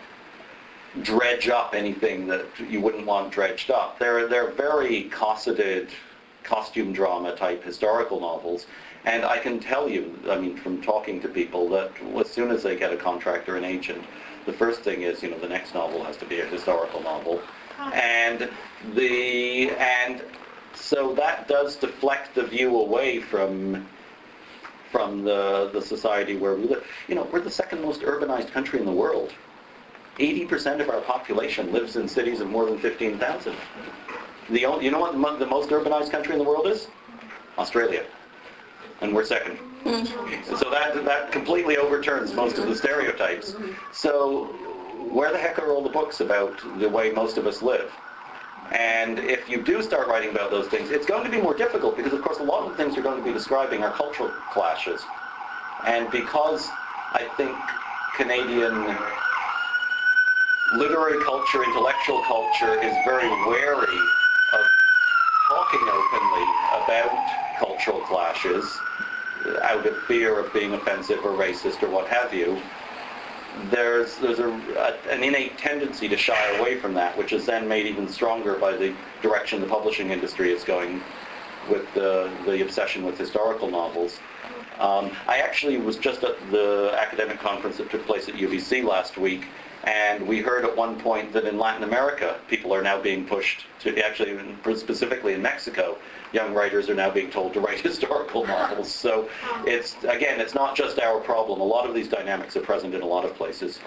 dredge up anything that you wouldn't want dredged up. They're they're very cosseted, costume drama type historical novels. And I can tell you, I mean, from talking to people, that as soon as they get a contract or an agent, the first thing is, you know, the next novel has to be a historical novel. And the and so that does deflect the view away from from the the society where we live. You know, we're the second most urbanized country in the world. eighty percent of our population lives in cities of more than fifteen thousand. The only, you know what the, mo- the most urbanized country in the world is? Australia. And we're second. So that that completely overturns most of the stereotypes. So where the heck are all the books about the way most of us live? And if you do start writing about those things, it's going to be more difficult because, of course, a lot of the things you're going to be describing are cultural clashes. And because I think Canadian literary culture, intellectual culture is very wary of talking openly about cultural clashes out of fear of being offensive or racist or what have you. There's there's a, a, an innate tendency to shy away from that, which is then made even stronger by the direction the publishing industry is going with the, the obsession with historical novels. Um, I actually was just at the academic conference that took place at U B C last week, and we heard at one point that in Latin America, people are now being pushed to, actually specifically in Mexico, young writers are now being told to write historical novels. So it's, again, it's not just our problem. A lot of these dynamics are present in a lot of places.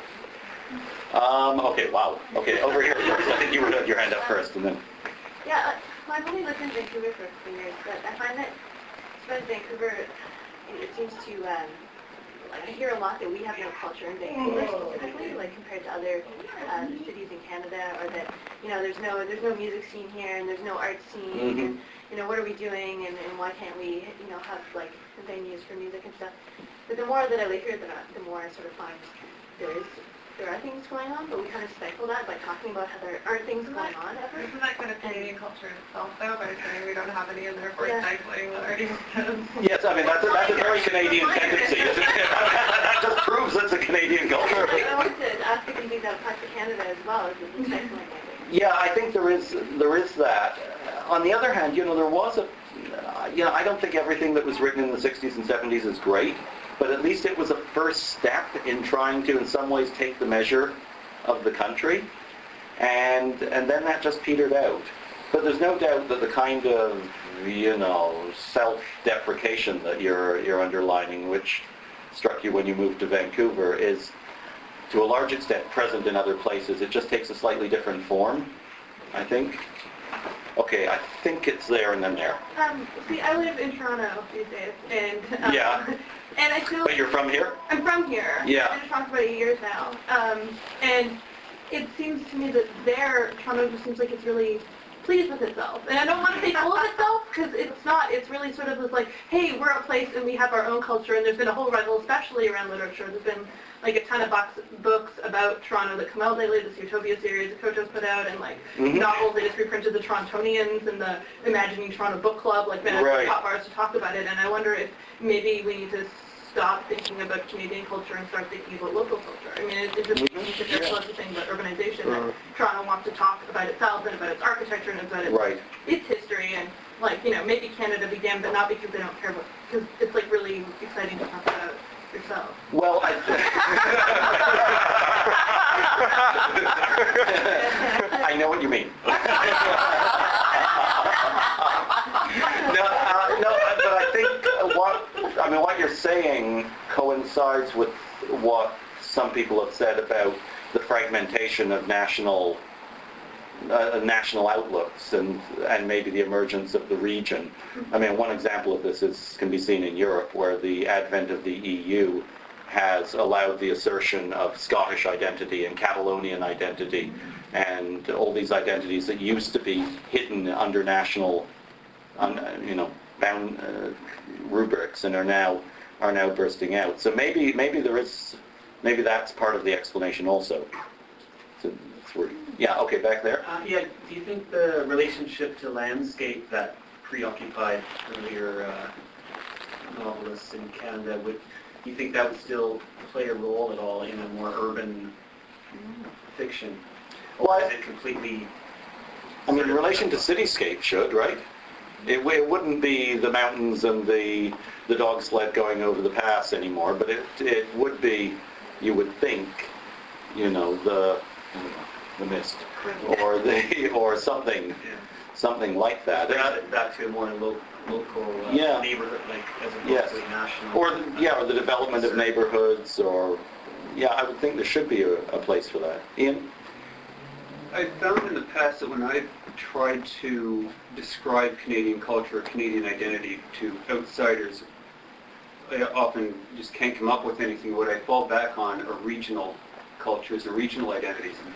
Um, okay, wow. Okay, over here first. I think you had your hand up first, and then... Yeah, well, I've only lived in Vancouver for a few years, but I find that in Vancouver, it seems to, um, like I hear a lot that we have no culture in Vancouver specifically, like compared to other uh, cities in Canada, or that, you know, there's no there's no music scene here, and there's no art scene, Mm-hmm. and, you know, what are we doing, and, and why can't we, you know, have, like, venues for music and stuff. But the more that I live here, the, the more I sort of find there is there are things going on, but we kind of stifle that by talking about how there aren't things going on ever. Isn't that kind of Canadian culture itself, though, by saying we don't have any and therefore Yeah. stifling what already exists? Yes, I mean, that's a, that's a very Canadian tendency, isn't it? That just proves it's a Canadian culture. I wanted to ask if you think that applies to Canada as well, as the stifling of it. Yeah, I think there is there is that. On the other hand, you know, there was a, you know, I don't think everything that was written in the sixties and seventies is great, but at least it was a first step in trying to, in some ways, take the measure of the country, and and then that just petered out. But there's no doubt that the kind of, you know, self-deprecation that you're you're underlining, which struck you when you moved to Vancouver, is to a large extent present in other places. It just takes a slightly different form, I think. Okay, I think it's there and then there. Um, see, I live in Toronto these days, and um, Yeah. and I feel But you're from here? I'm from here. Yeah. I've been in Toronto for about eight years now, um, and it seems to me that there, Toronto just seems like it's really pleased with itself. And I don't want to say full of itself, because it's not. It's really sort of this like, hey, we're a place and we have our own culture, and there's been a whole revival, especially around literature. There's been like a ton of box, books about Toronto that come out lately, this Utopia series that Kojo's put out, and like Mhm. novels. They just reprinted the Torontonians and the Imagining Toronto Book Club, like been Right. top artists to talk about it. And I wonder if maybe we need to stop thinking about Canadian culture and start thinking about local culture. I mean, it, it just Mhm. seems that there's Yeah. lots of things about urbanization Mhm. that Toronto wants to talk about itself and about its architecture and about its, Right. its history, and like, you know, maybe Canada be damned, but not because they don't care about, because it's like really exciting to talk about yourself. Well, I... I know what you mean. no, uh, no, but I think what I mean, what you're saying coincides with what some people have said about the fragmentation of national uh, national outlooks and and maybe the emergence of the region. I mean, one example of this is can be seen in Europe, where the advent of the E U has allowed the assertion of Scottish identity and Catalonian identity and all these identities that used to be hidden under national, un, you know, bound uh, rubrics and are now are now bursting out. So maybe maybe there is maybe that's part of the explanation also. So, yeah. Okay. Back there. Uh, yeah. Do you think the relationship to landscape that preoccupied earlier uh, novelists in Canada would? Do you think that would still play a role at all in a more urban fiction? Or Well, is it completely... I mean, sort in of- relation to cityscape should, right? It, it wouldn't be the mountains and the the dog sled going over the pass anymore, but it it would be, you would think, you know, the the mist or the or something Yeah. something like that. That, that to a more lo- local uh, Yeah. neighborhood, like as opposed Yes. to a national... Or the, yeah, or the development of neighborhoods, or yeah, I would think there should be a, a place for that. Ian? I found in the past that when I've tried to describe Canadian culture or Canadian identity to outsiders, I often just can't come up with anything. What I fall back on are regional cultures or regional identities.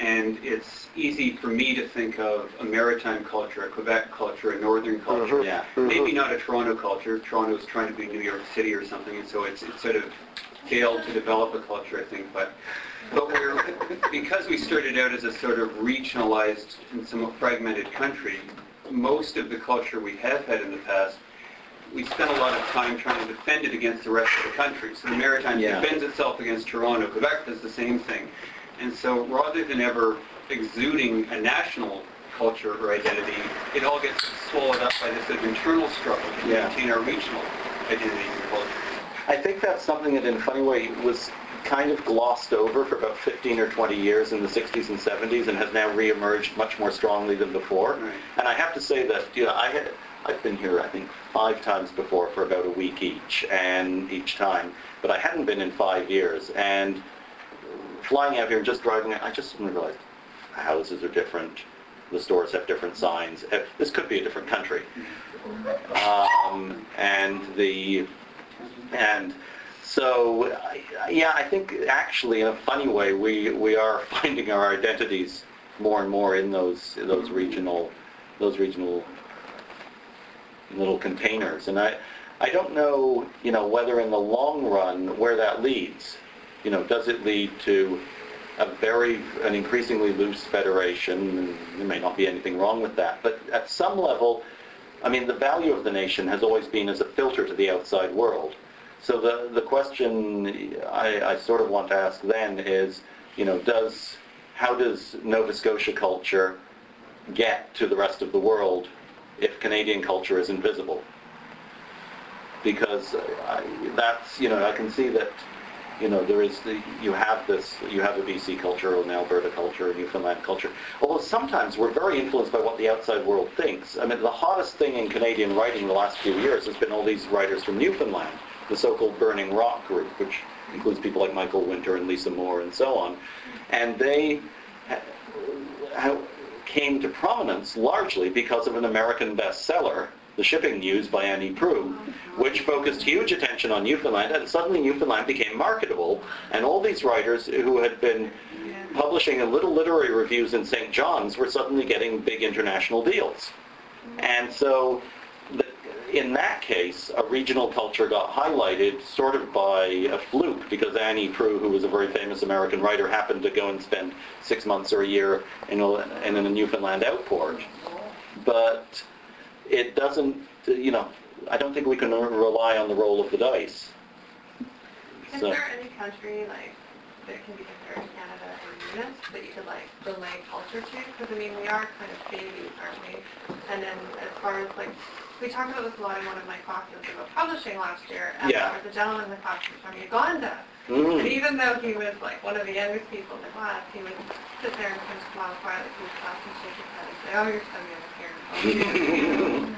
And it's easy for me to think of a maritime culture, a Quebec culture, a northern culture. Yeah. Maybe not a Toronto culture. Toronto's trying to be New York City or something, and so it's, it's sort of failed to develop a culture, I think. But but we're because we started out as a sort of regionalized and somewhat fragmented country, most of the culture we have had in the past, we spent a lot of time trying to defend it against the rest of the country. So the Maritime Yeah. defends itself against Toronto. Quebec does the same thing. And so rather than ever exuding a national culture or identity, it all gets swallowed up by this sort of internal struggle to Yeah. maintain our regional identity and culture. I think that's something that in a funny way was kind of glossed over for about fifteen or twenty years in the sixties and seventies and has now reemerged much more strongly than before. Right. And I have to say that, you know, I had, I've been here, I think, five times before for about a week each, and each time, but I hadn't been in five years. And flying out here and just driving, I just suddenly realized the houses are different, the stores have different signs. Eh, This could be a different country. Um, and the, and so, I- yeah, I think actually in a funny way we, we are finding our identities more and more in those those regional those regional little containers. And I I don't know, you know, whether in the long run where that leads. You know, does it lead to a very, an increasingly loose federation? There may not be anything wrong with that. But at some level, I mean, the value of the nation has always been as a filter to the outside world. So the, the question I, I sort of want to ask then is, you know, does, how does Nova Scotia culture get to the rest of the world if Canadian culture is invisible? Because I, that's, you know, I can see that, you know, there is the, you have this, you have a B C culture, an Alberta culture, a Newfoundland culture. Although sometimes we're very influenced by what the outside world thinks. I mean, the hottest thing in Canadian writing the last few years has been all these writers from Newfoundland, the so-called Burning Rock group, which includes people like Michael Winter and Lisa Moore and so on. And they ha- ha- came to prominence largely because of an American bestseller, The Shipping News by Annie Proulx, which focused huge attention on Newfoundland, and suddenly Newfoundland became marketable, and all these writers who had been publishing little literary reviews in Saint John's were suddenly getting big international deals. And so the, in that case, a regional culture got highlighted sort of by a fluke, because Annie Proulx, who was a very famous American writer, happened to go and spend six months or a year in a, in a Newfoundland outport. But it doesn't, you know, I don't think we can rely on the roll of the dice. Is So, there any country, like, that can be compared to Canada in units that you could, like, relay culture to? Because, I mean, we are kind of babies, aren't we? And then as far as, like, we talked about this a lot in one of my classes about publishing last year, and Yeah. there was a gentleman in the class who was from Uganda. mm, And even though he was, like, one of the youngest people in the class, he would sit there and kind of smile quietly to his class and shake his head and say, oh, you're so young here.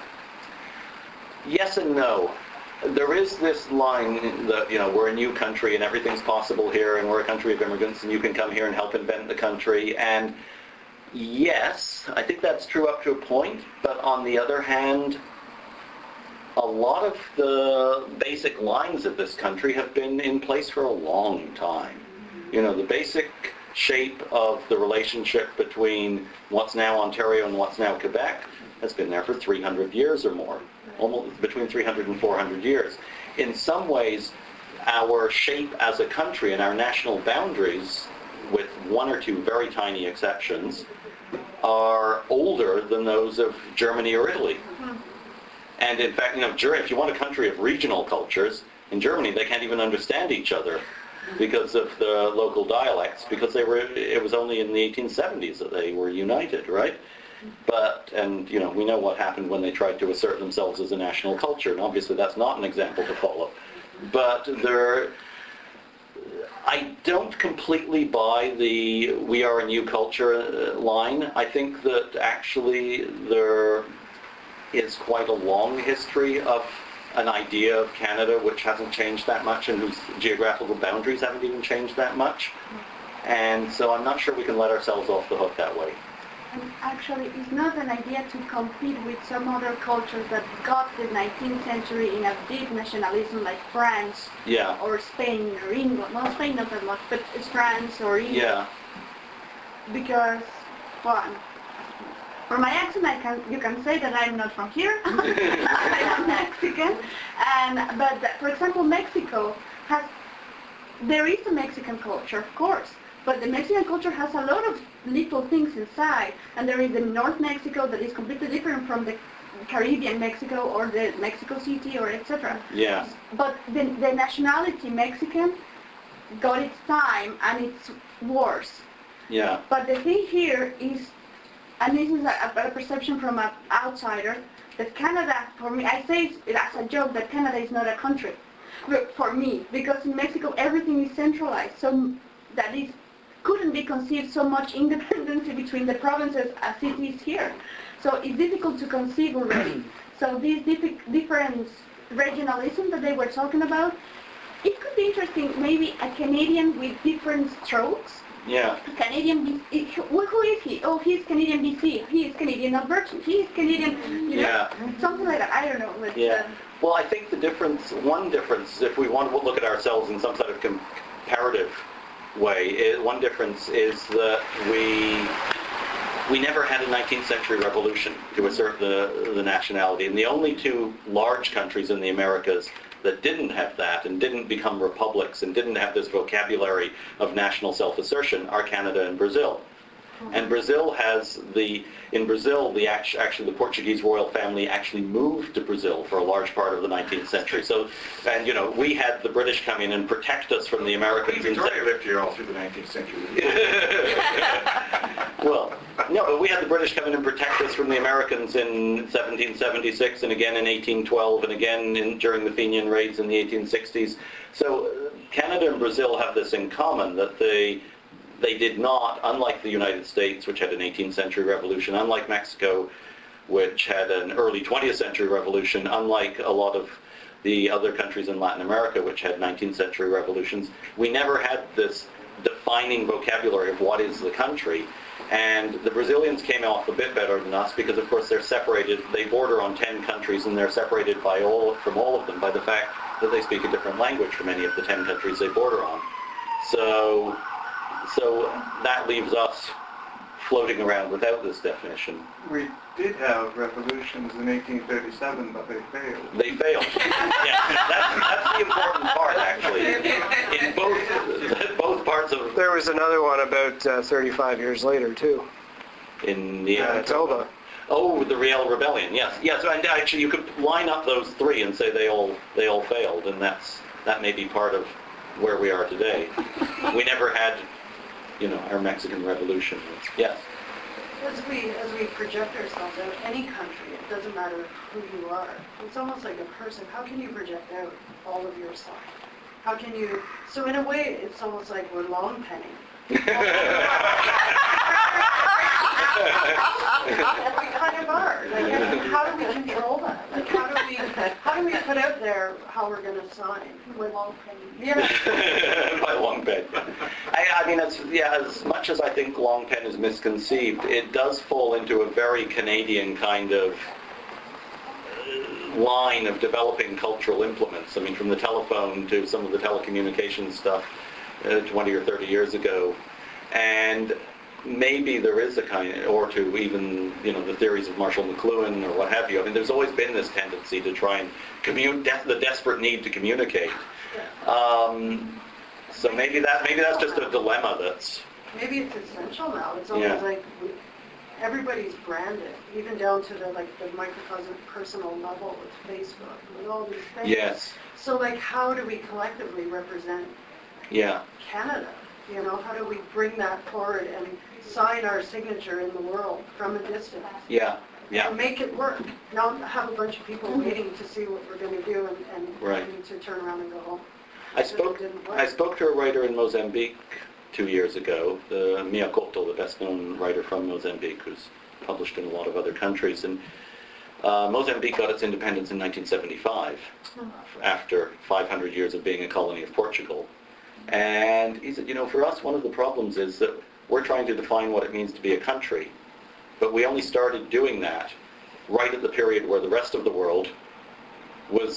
yes and no. There is this line that, you know, we're a new country and everything's possible here, and we're a country of immigrants and you can come here and help invent the country. And yes, I think that's true up to a point, but on the other hand, a lot of the basic lines of this country have been in place for a long time. You know, the basic shape of the relationship between what's now Ontario and what's now Quebec has been there for three hundred years or more, almost between three hundred and four hundred years. In some ways, our shape as a country and our national boundaries, with one or two very tiny exceptions, are older than those of Germany or Italy. And in fact, you know, if you want a country of regional cultures, in Germany they can't even understand each other because of the local dialects, because they were, it was only in the eighteen seventies that they were united, right? But, and you know, we know what happened when they tried to assert themselves as a national culture, and obviously that's not an example to follow. But there, I don't completely buy the we are a new culture line. I think that actually there is quite a long history of an idea of Canada which hasn't changed that much and whose geographical boundaries haven't even changed that much. And so I'm not sure we can let ourselves off the hook that way. And actually, it's not an idea to compete with some other cultures that got the nineteenth century in a big nationalism like France Yeah. or Spain or England. Well, Spain not that much, but it's France or England. Yeah. because, one, for my accent, I can you can say that I'm not from here. I am Mexican, and but for example, Mexico has there is a Mexican culture, of course, but the Mexican culture has a lot of little things inside, and there is the North Mexico that is completely different from the Caribbean Mexico or the Mexico City or et cetera. Yeah. But the, the nationality Mexican got its time and it's worse. Yeah. But the thing here is, and this is a, a perception from an outsider, that Canada, for me, I say it as a joke that Canada is not a country. But for me, because in Mexico everything is centralized, so that it couldn't be conceived so much independence between the provinces as it is here. So it's difficult to conceive already. So these diff- different regionalism that they were talking about, it could be interesting, maybe a Canadian with different strokes. Yeah. Canadian, B C, who who is he? Oh, he's Canadian B C. He is Canadian Alberta. He is Canadian, you know, Yeah. something like that. I don't know. But, Yeah. uh, Well, I think the difference, one difference, if we want to look at ourselves in some sort of comparative way, is, one difference is that we we never had a nineteenth century revolution to assert the, the nationality. And the only two large countries in the Americas that didn't have that and didn't become republics and didn't have this vocabulary of national self-assertion are Canada and Brazil. And Brazil has the, in Brazil, the act, actually the Portuguese royal family actually moved to Brazil for a large part of the nineteenth century. So, and you know, we had the British come in and protect us from the Americans. Queen Victoria lived here all through the nineteenth century. Well, no, but we had the British come in and protect us from the Americans in seventeen seventy-six and again in eighteen twelve and again in, during the Fenian raids in the eighteen sixties. So uh, Canada and Brazil have this in common, that they they did not, unlike the United States, which had an eighteenth century revolution, unlike Mexico, which had an early twentieth century revolution, unlike a lot of the other countries in Latin America, which had nineteenth century revolutions, we never had this defining vocabulary of what is the country. And the Brazilians came off a bit better than us because, of course, they're separated. They border on ten countries, and they're separated by all from all of them by the fact that they speak a different language from any of the ten countries they border on. So, so that leaves us floating around without this definition. We did have revolutions in eighteen thirty-seven, but they failed. They failed. Yeah, that's, that's the important part, actually. In both both parts of There was another one about uh, thirty-five years later, too. in the Manitoba. Oh, the Riel Rebellion. Yes, yes. And actually, you could line up those three and say they all they all failed, and that's that may be part of where we are today. We never had, you know, our Mexican Revolution. Yes. As we, as we project ourselves out, any country, it doesn't matter who you are. It's almost like a person. How can you project out all of yourself? How can you, so in a way, it's almost like we're long penning. We kind of are. Like, how do we control that? Like, how do we, how do we put out there how we're going to sign? we're long penny. Yeah. By long pen. I, I mean, it's, yeah, as much as I think long pen is misconceived, it does fall into a very Canadian kind of uh, line of developing cultural implements. I mean, from the telephone to some of the telecommunications stuff uh, twenty or thirty years ago. And maybe there is a kind, or to even, you know, the theories of Marshall McLuhan or what have you. I mean, there's always been this tendency to try and commute, de- the desperate need to communicate. Um, so maybe that, maybe that's just a dilemma that's... Maybe it's essential now. It's almost Yeah. like we, everybody's branded, even down to the like the microcosm personal level with Facebook, with all these things. Yes. So like, how do we collectively represent Yeah. Canada? You know, how do we bring that forward and sign our signature in the world from a distance? Yeah. Yeah. And make it work. Not have a bunch of people waiting to see what we're going to do and, and Right. waiting to turn around and go home. I spoke, I spoke to a writer in Mozambique two years ago, the Mia Couto, the best-known writer from Mozambique, who's published in a lot of other countries. And uh, Mozambique got its independence in nineteen seventy-five, after five hundred years of being a colony of Portugal. And he said, you know, for us, one of the problems is that we're trying to define what it means to be a country, but we only started doing that right at the period where the rest of the world was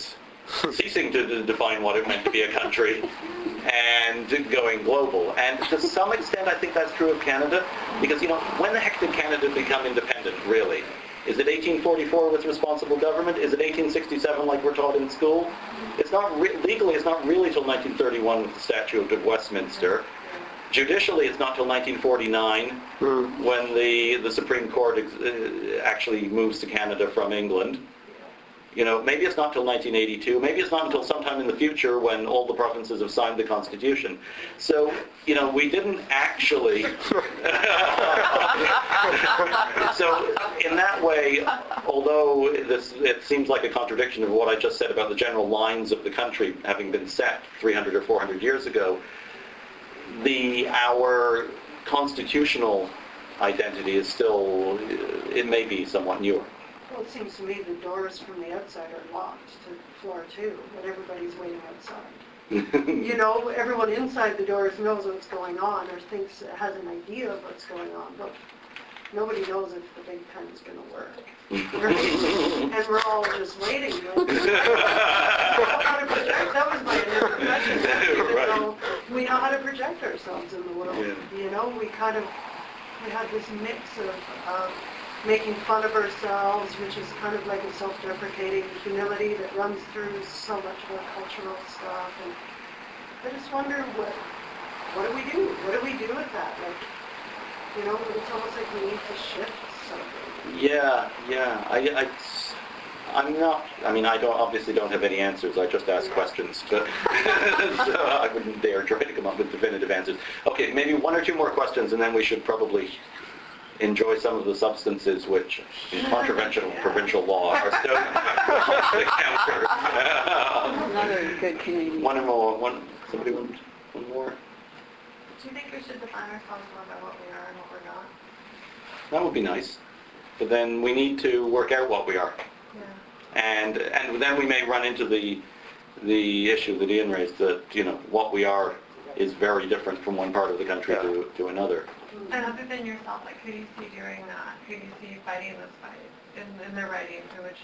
ceasing to d- define what it meant to be a country and going global. And to some extent, I think that's true of Canada, because, you know, when the heck did Canada become independent, really? Is it eighteen forty-four with responsible government? Is it eighteen sixty-seven like we're taught in school? It's not re- legally, it's not really till nineteen thirty-one with the Statute of Westminster. Judicially, it's not till nineteen forty-nine Mm. when the, the Supreme Court ex- uh, actually moves to Canada from England. You know, maybe it's not till nineteen eighty-two. Maybe it's not until sometime in the future when all the provinces have signed the Constitution. So, you know, we didn't actually... So, in that way, although this it seems like a contradiction of what I just said about the general lines of the country having been set three hundred or four hundred years ago, the our constitutional identity is still, it may be somewhat newer. Well, it seems to me the doors from the outside are locked to floor two, but everybody's waiting outside. You know, everyone inside the doors knows what's going on or thinks, has an idea of what's going on, but nobody knows if the big pen is going to work. And we're all just waiting. You know? We know how to project. That was my initial question. Even Right. though we know how to project ourselves in the world. Yeah. You know, we kind of, we have this mix of, of making fun of ourselves, which is kind of like a self-deprecating humility that runs through so much of our cultural stuff. And I just wonder, what what do we do? What do we do with that? Like, you know, it's almost like we need to shift something. Yeah, yeah. I, I, I'm not, I mean, I don't obviously don't have any answers. I just ask Yeah. questions. But so I wouldn't dare try to come up with definitive answers. Okay, maybe one or two more questions, and then we should probably enjoy some of the substances which, in contraventional provincial law, are still to counter. Another good Canadian. One more. One. Somebody want one more? Do you think we should define ourselves more by what we are and what we're not? That would be nice. But then we need to work out what we are. Yeah. And and then we may run into the the issue that Ian raised, that, you know, what we are is very different from one part of the country to, to another. And other than yourself, like, who do you see doing that? Who do you see fighting this fight? In, in their writing, who would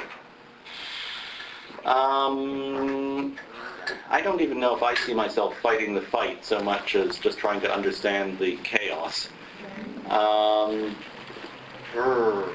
you? Um, I don't even know if I see myself fighting the fight so much as just trying to understand the chaos. Um, er,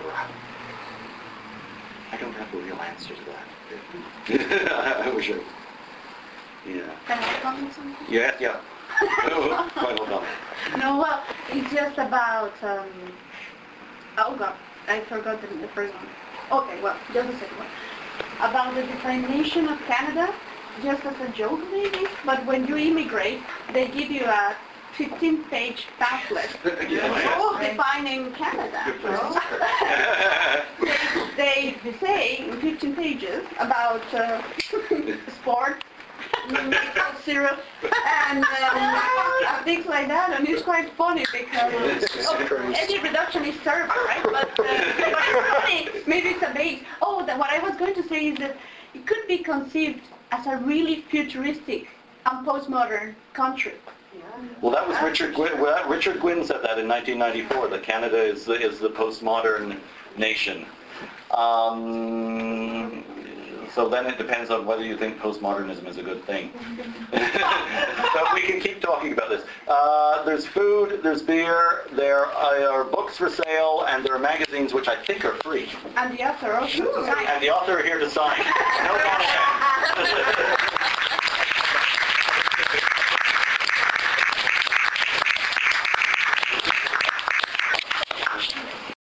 I don't have a real answer to that. I wish I... Yeah. Can I comment something? Yeah, yeah. Oh, quite well done. No, well, it's just about, um, oh God, I forgot the, the first one. Okay, well, just the second one. About the definition of Canada, just as a joke maybe, but when you immigrate, they give you a fifteen-page pamphlet all defining Canada. Good place to start. they, they say in fifteen pages about uh, sport, maple syrup, and um, things like that, and it's quite funny because oh, any reduction is terrible, right? But, uh, but it's funny. Maybe it's a base. Oh, the, what I was going to say is that it could be conceived as a really futuristic and postmodern country. Well, that was Richard Gwynn. Well, Richard Gwynn said that in nineteen ninety-four, that Canada is the, is the postmodern nation. Um, so then it depends on whether you think postmodernism is a good thing. But we can keep talking about this. Uh, there's food, there's beer, there are books for sale, and there are magazines which I think are free. And the author also. And the author are here to sign. No monogram.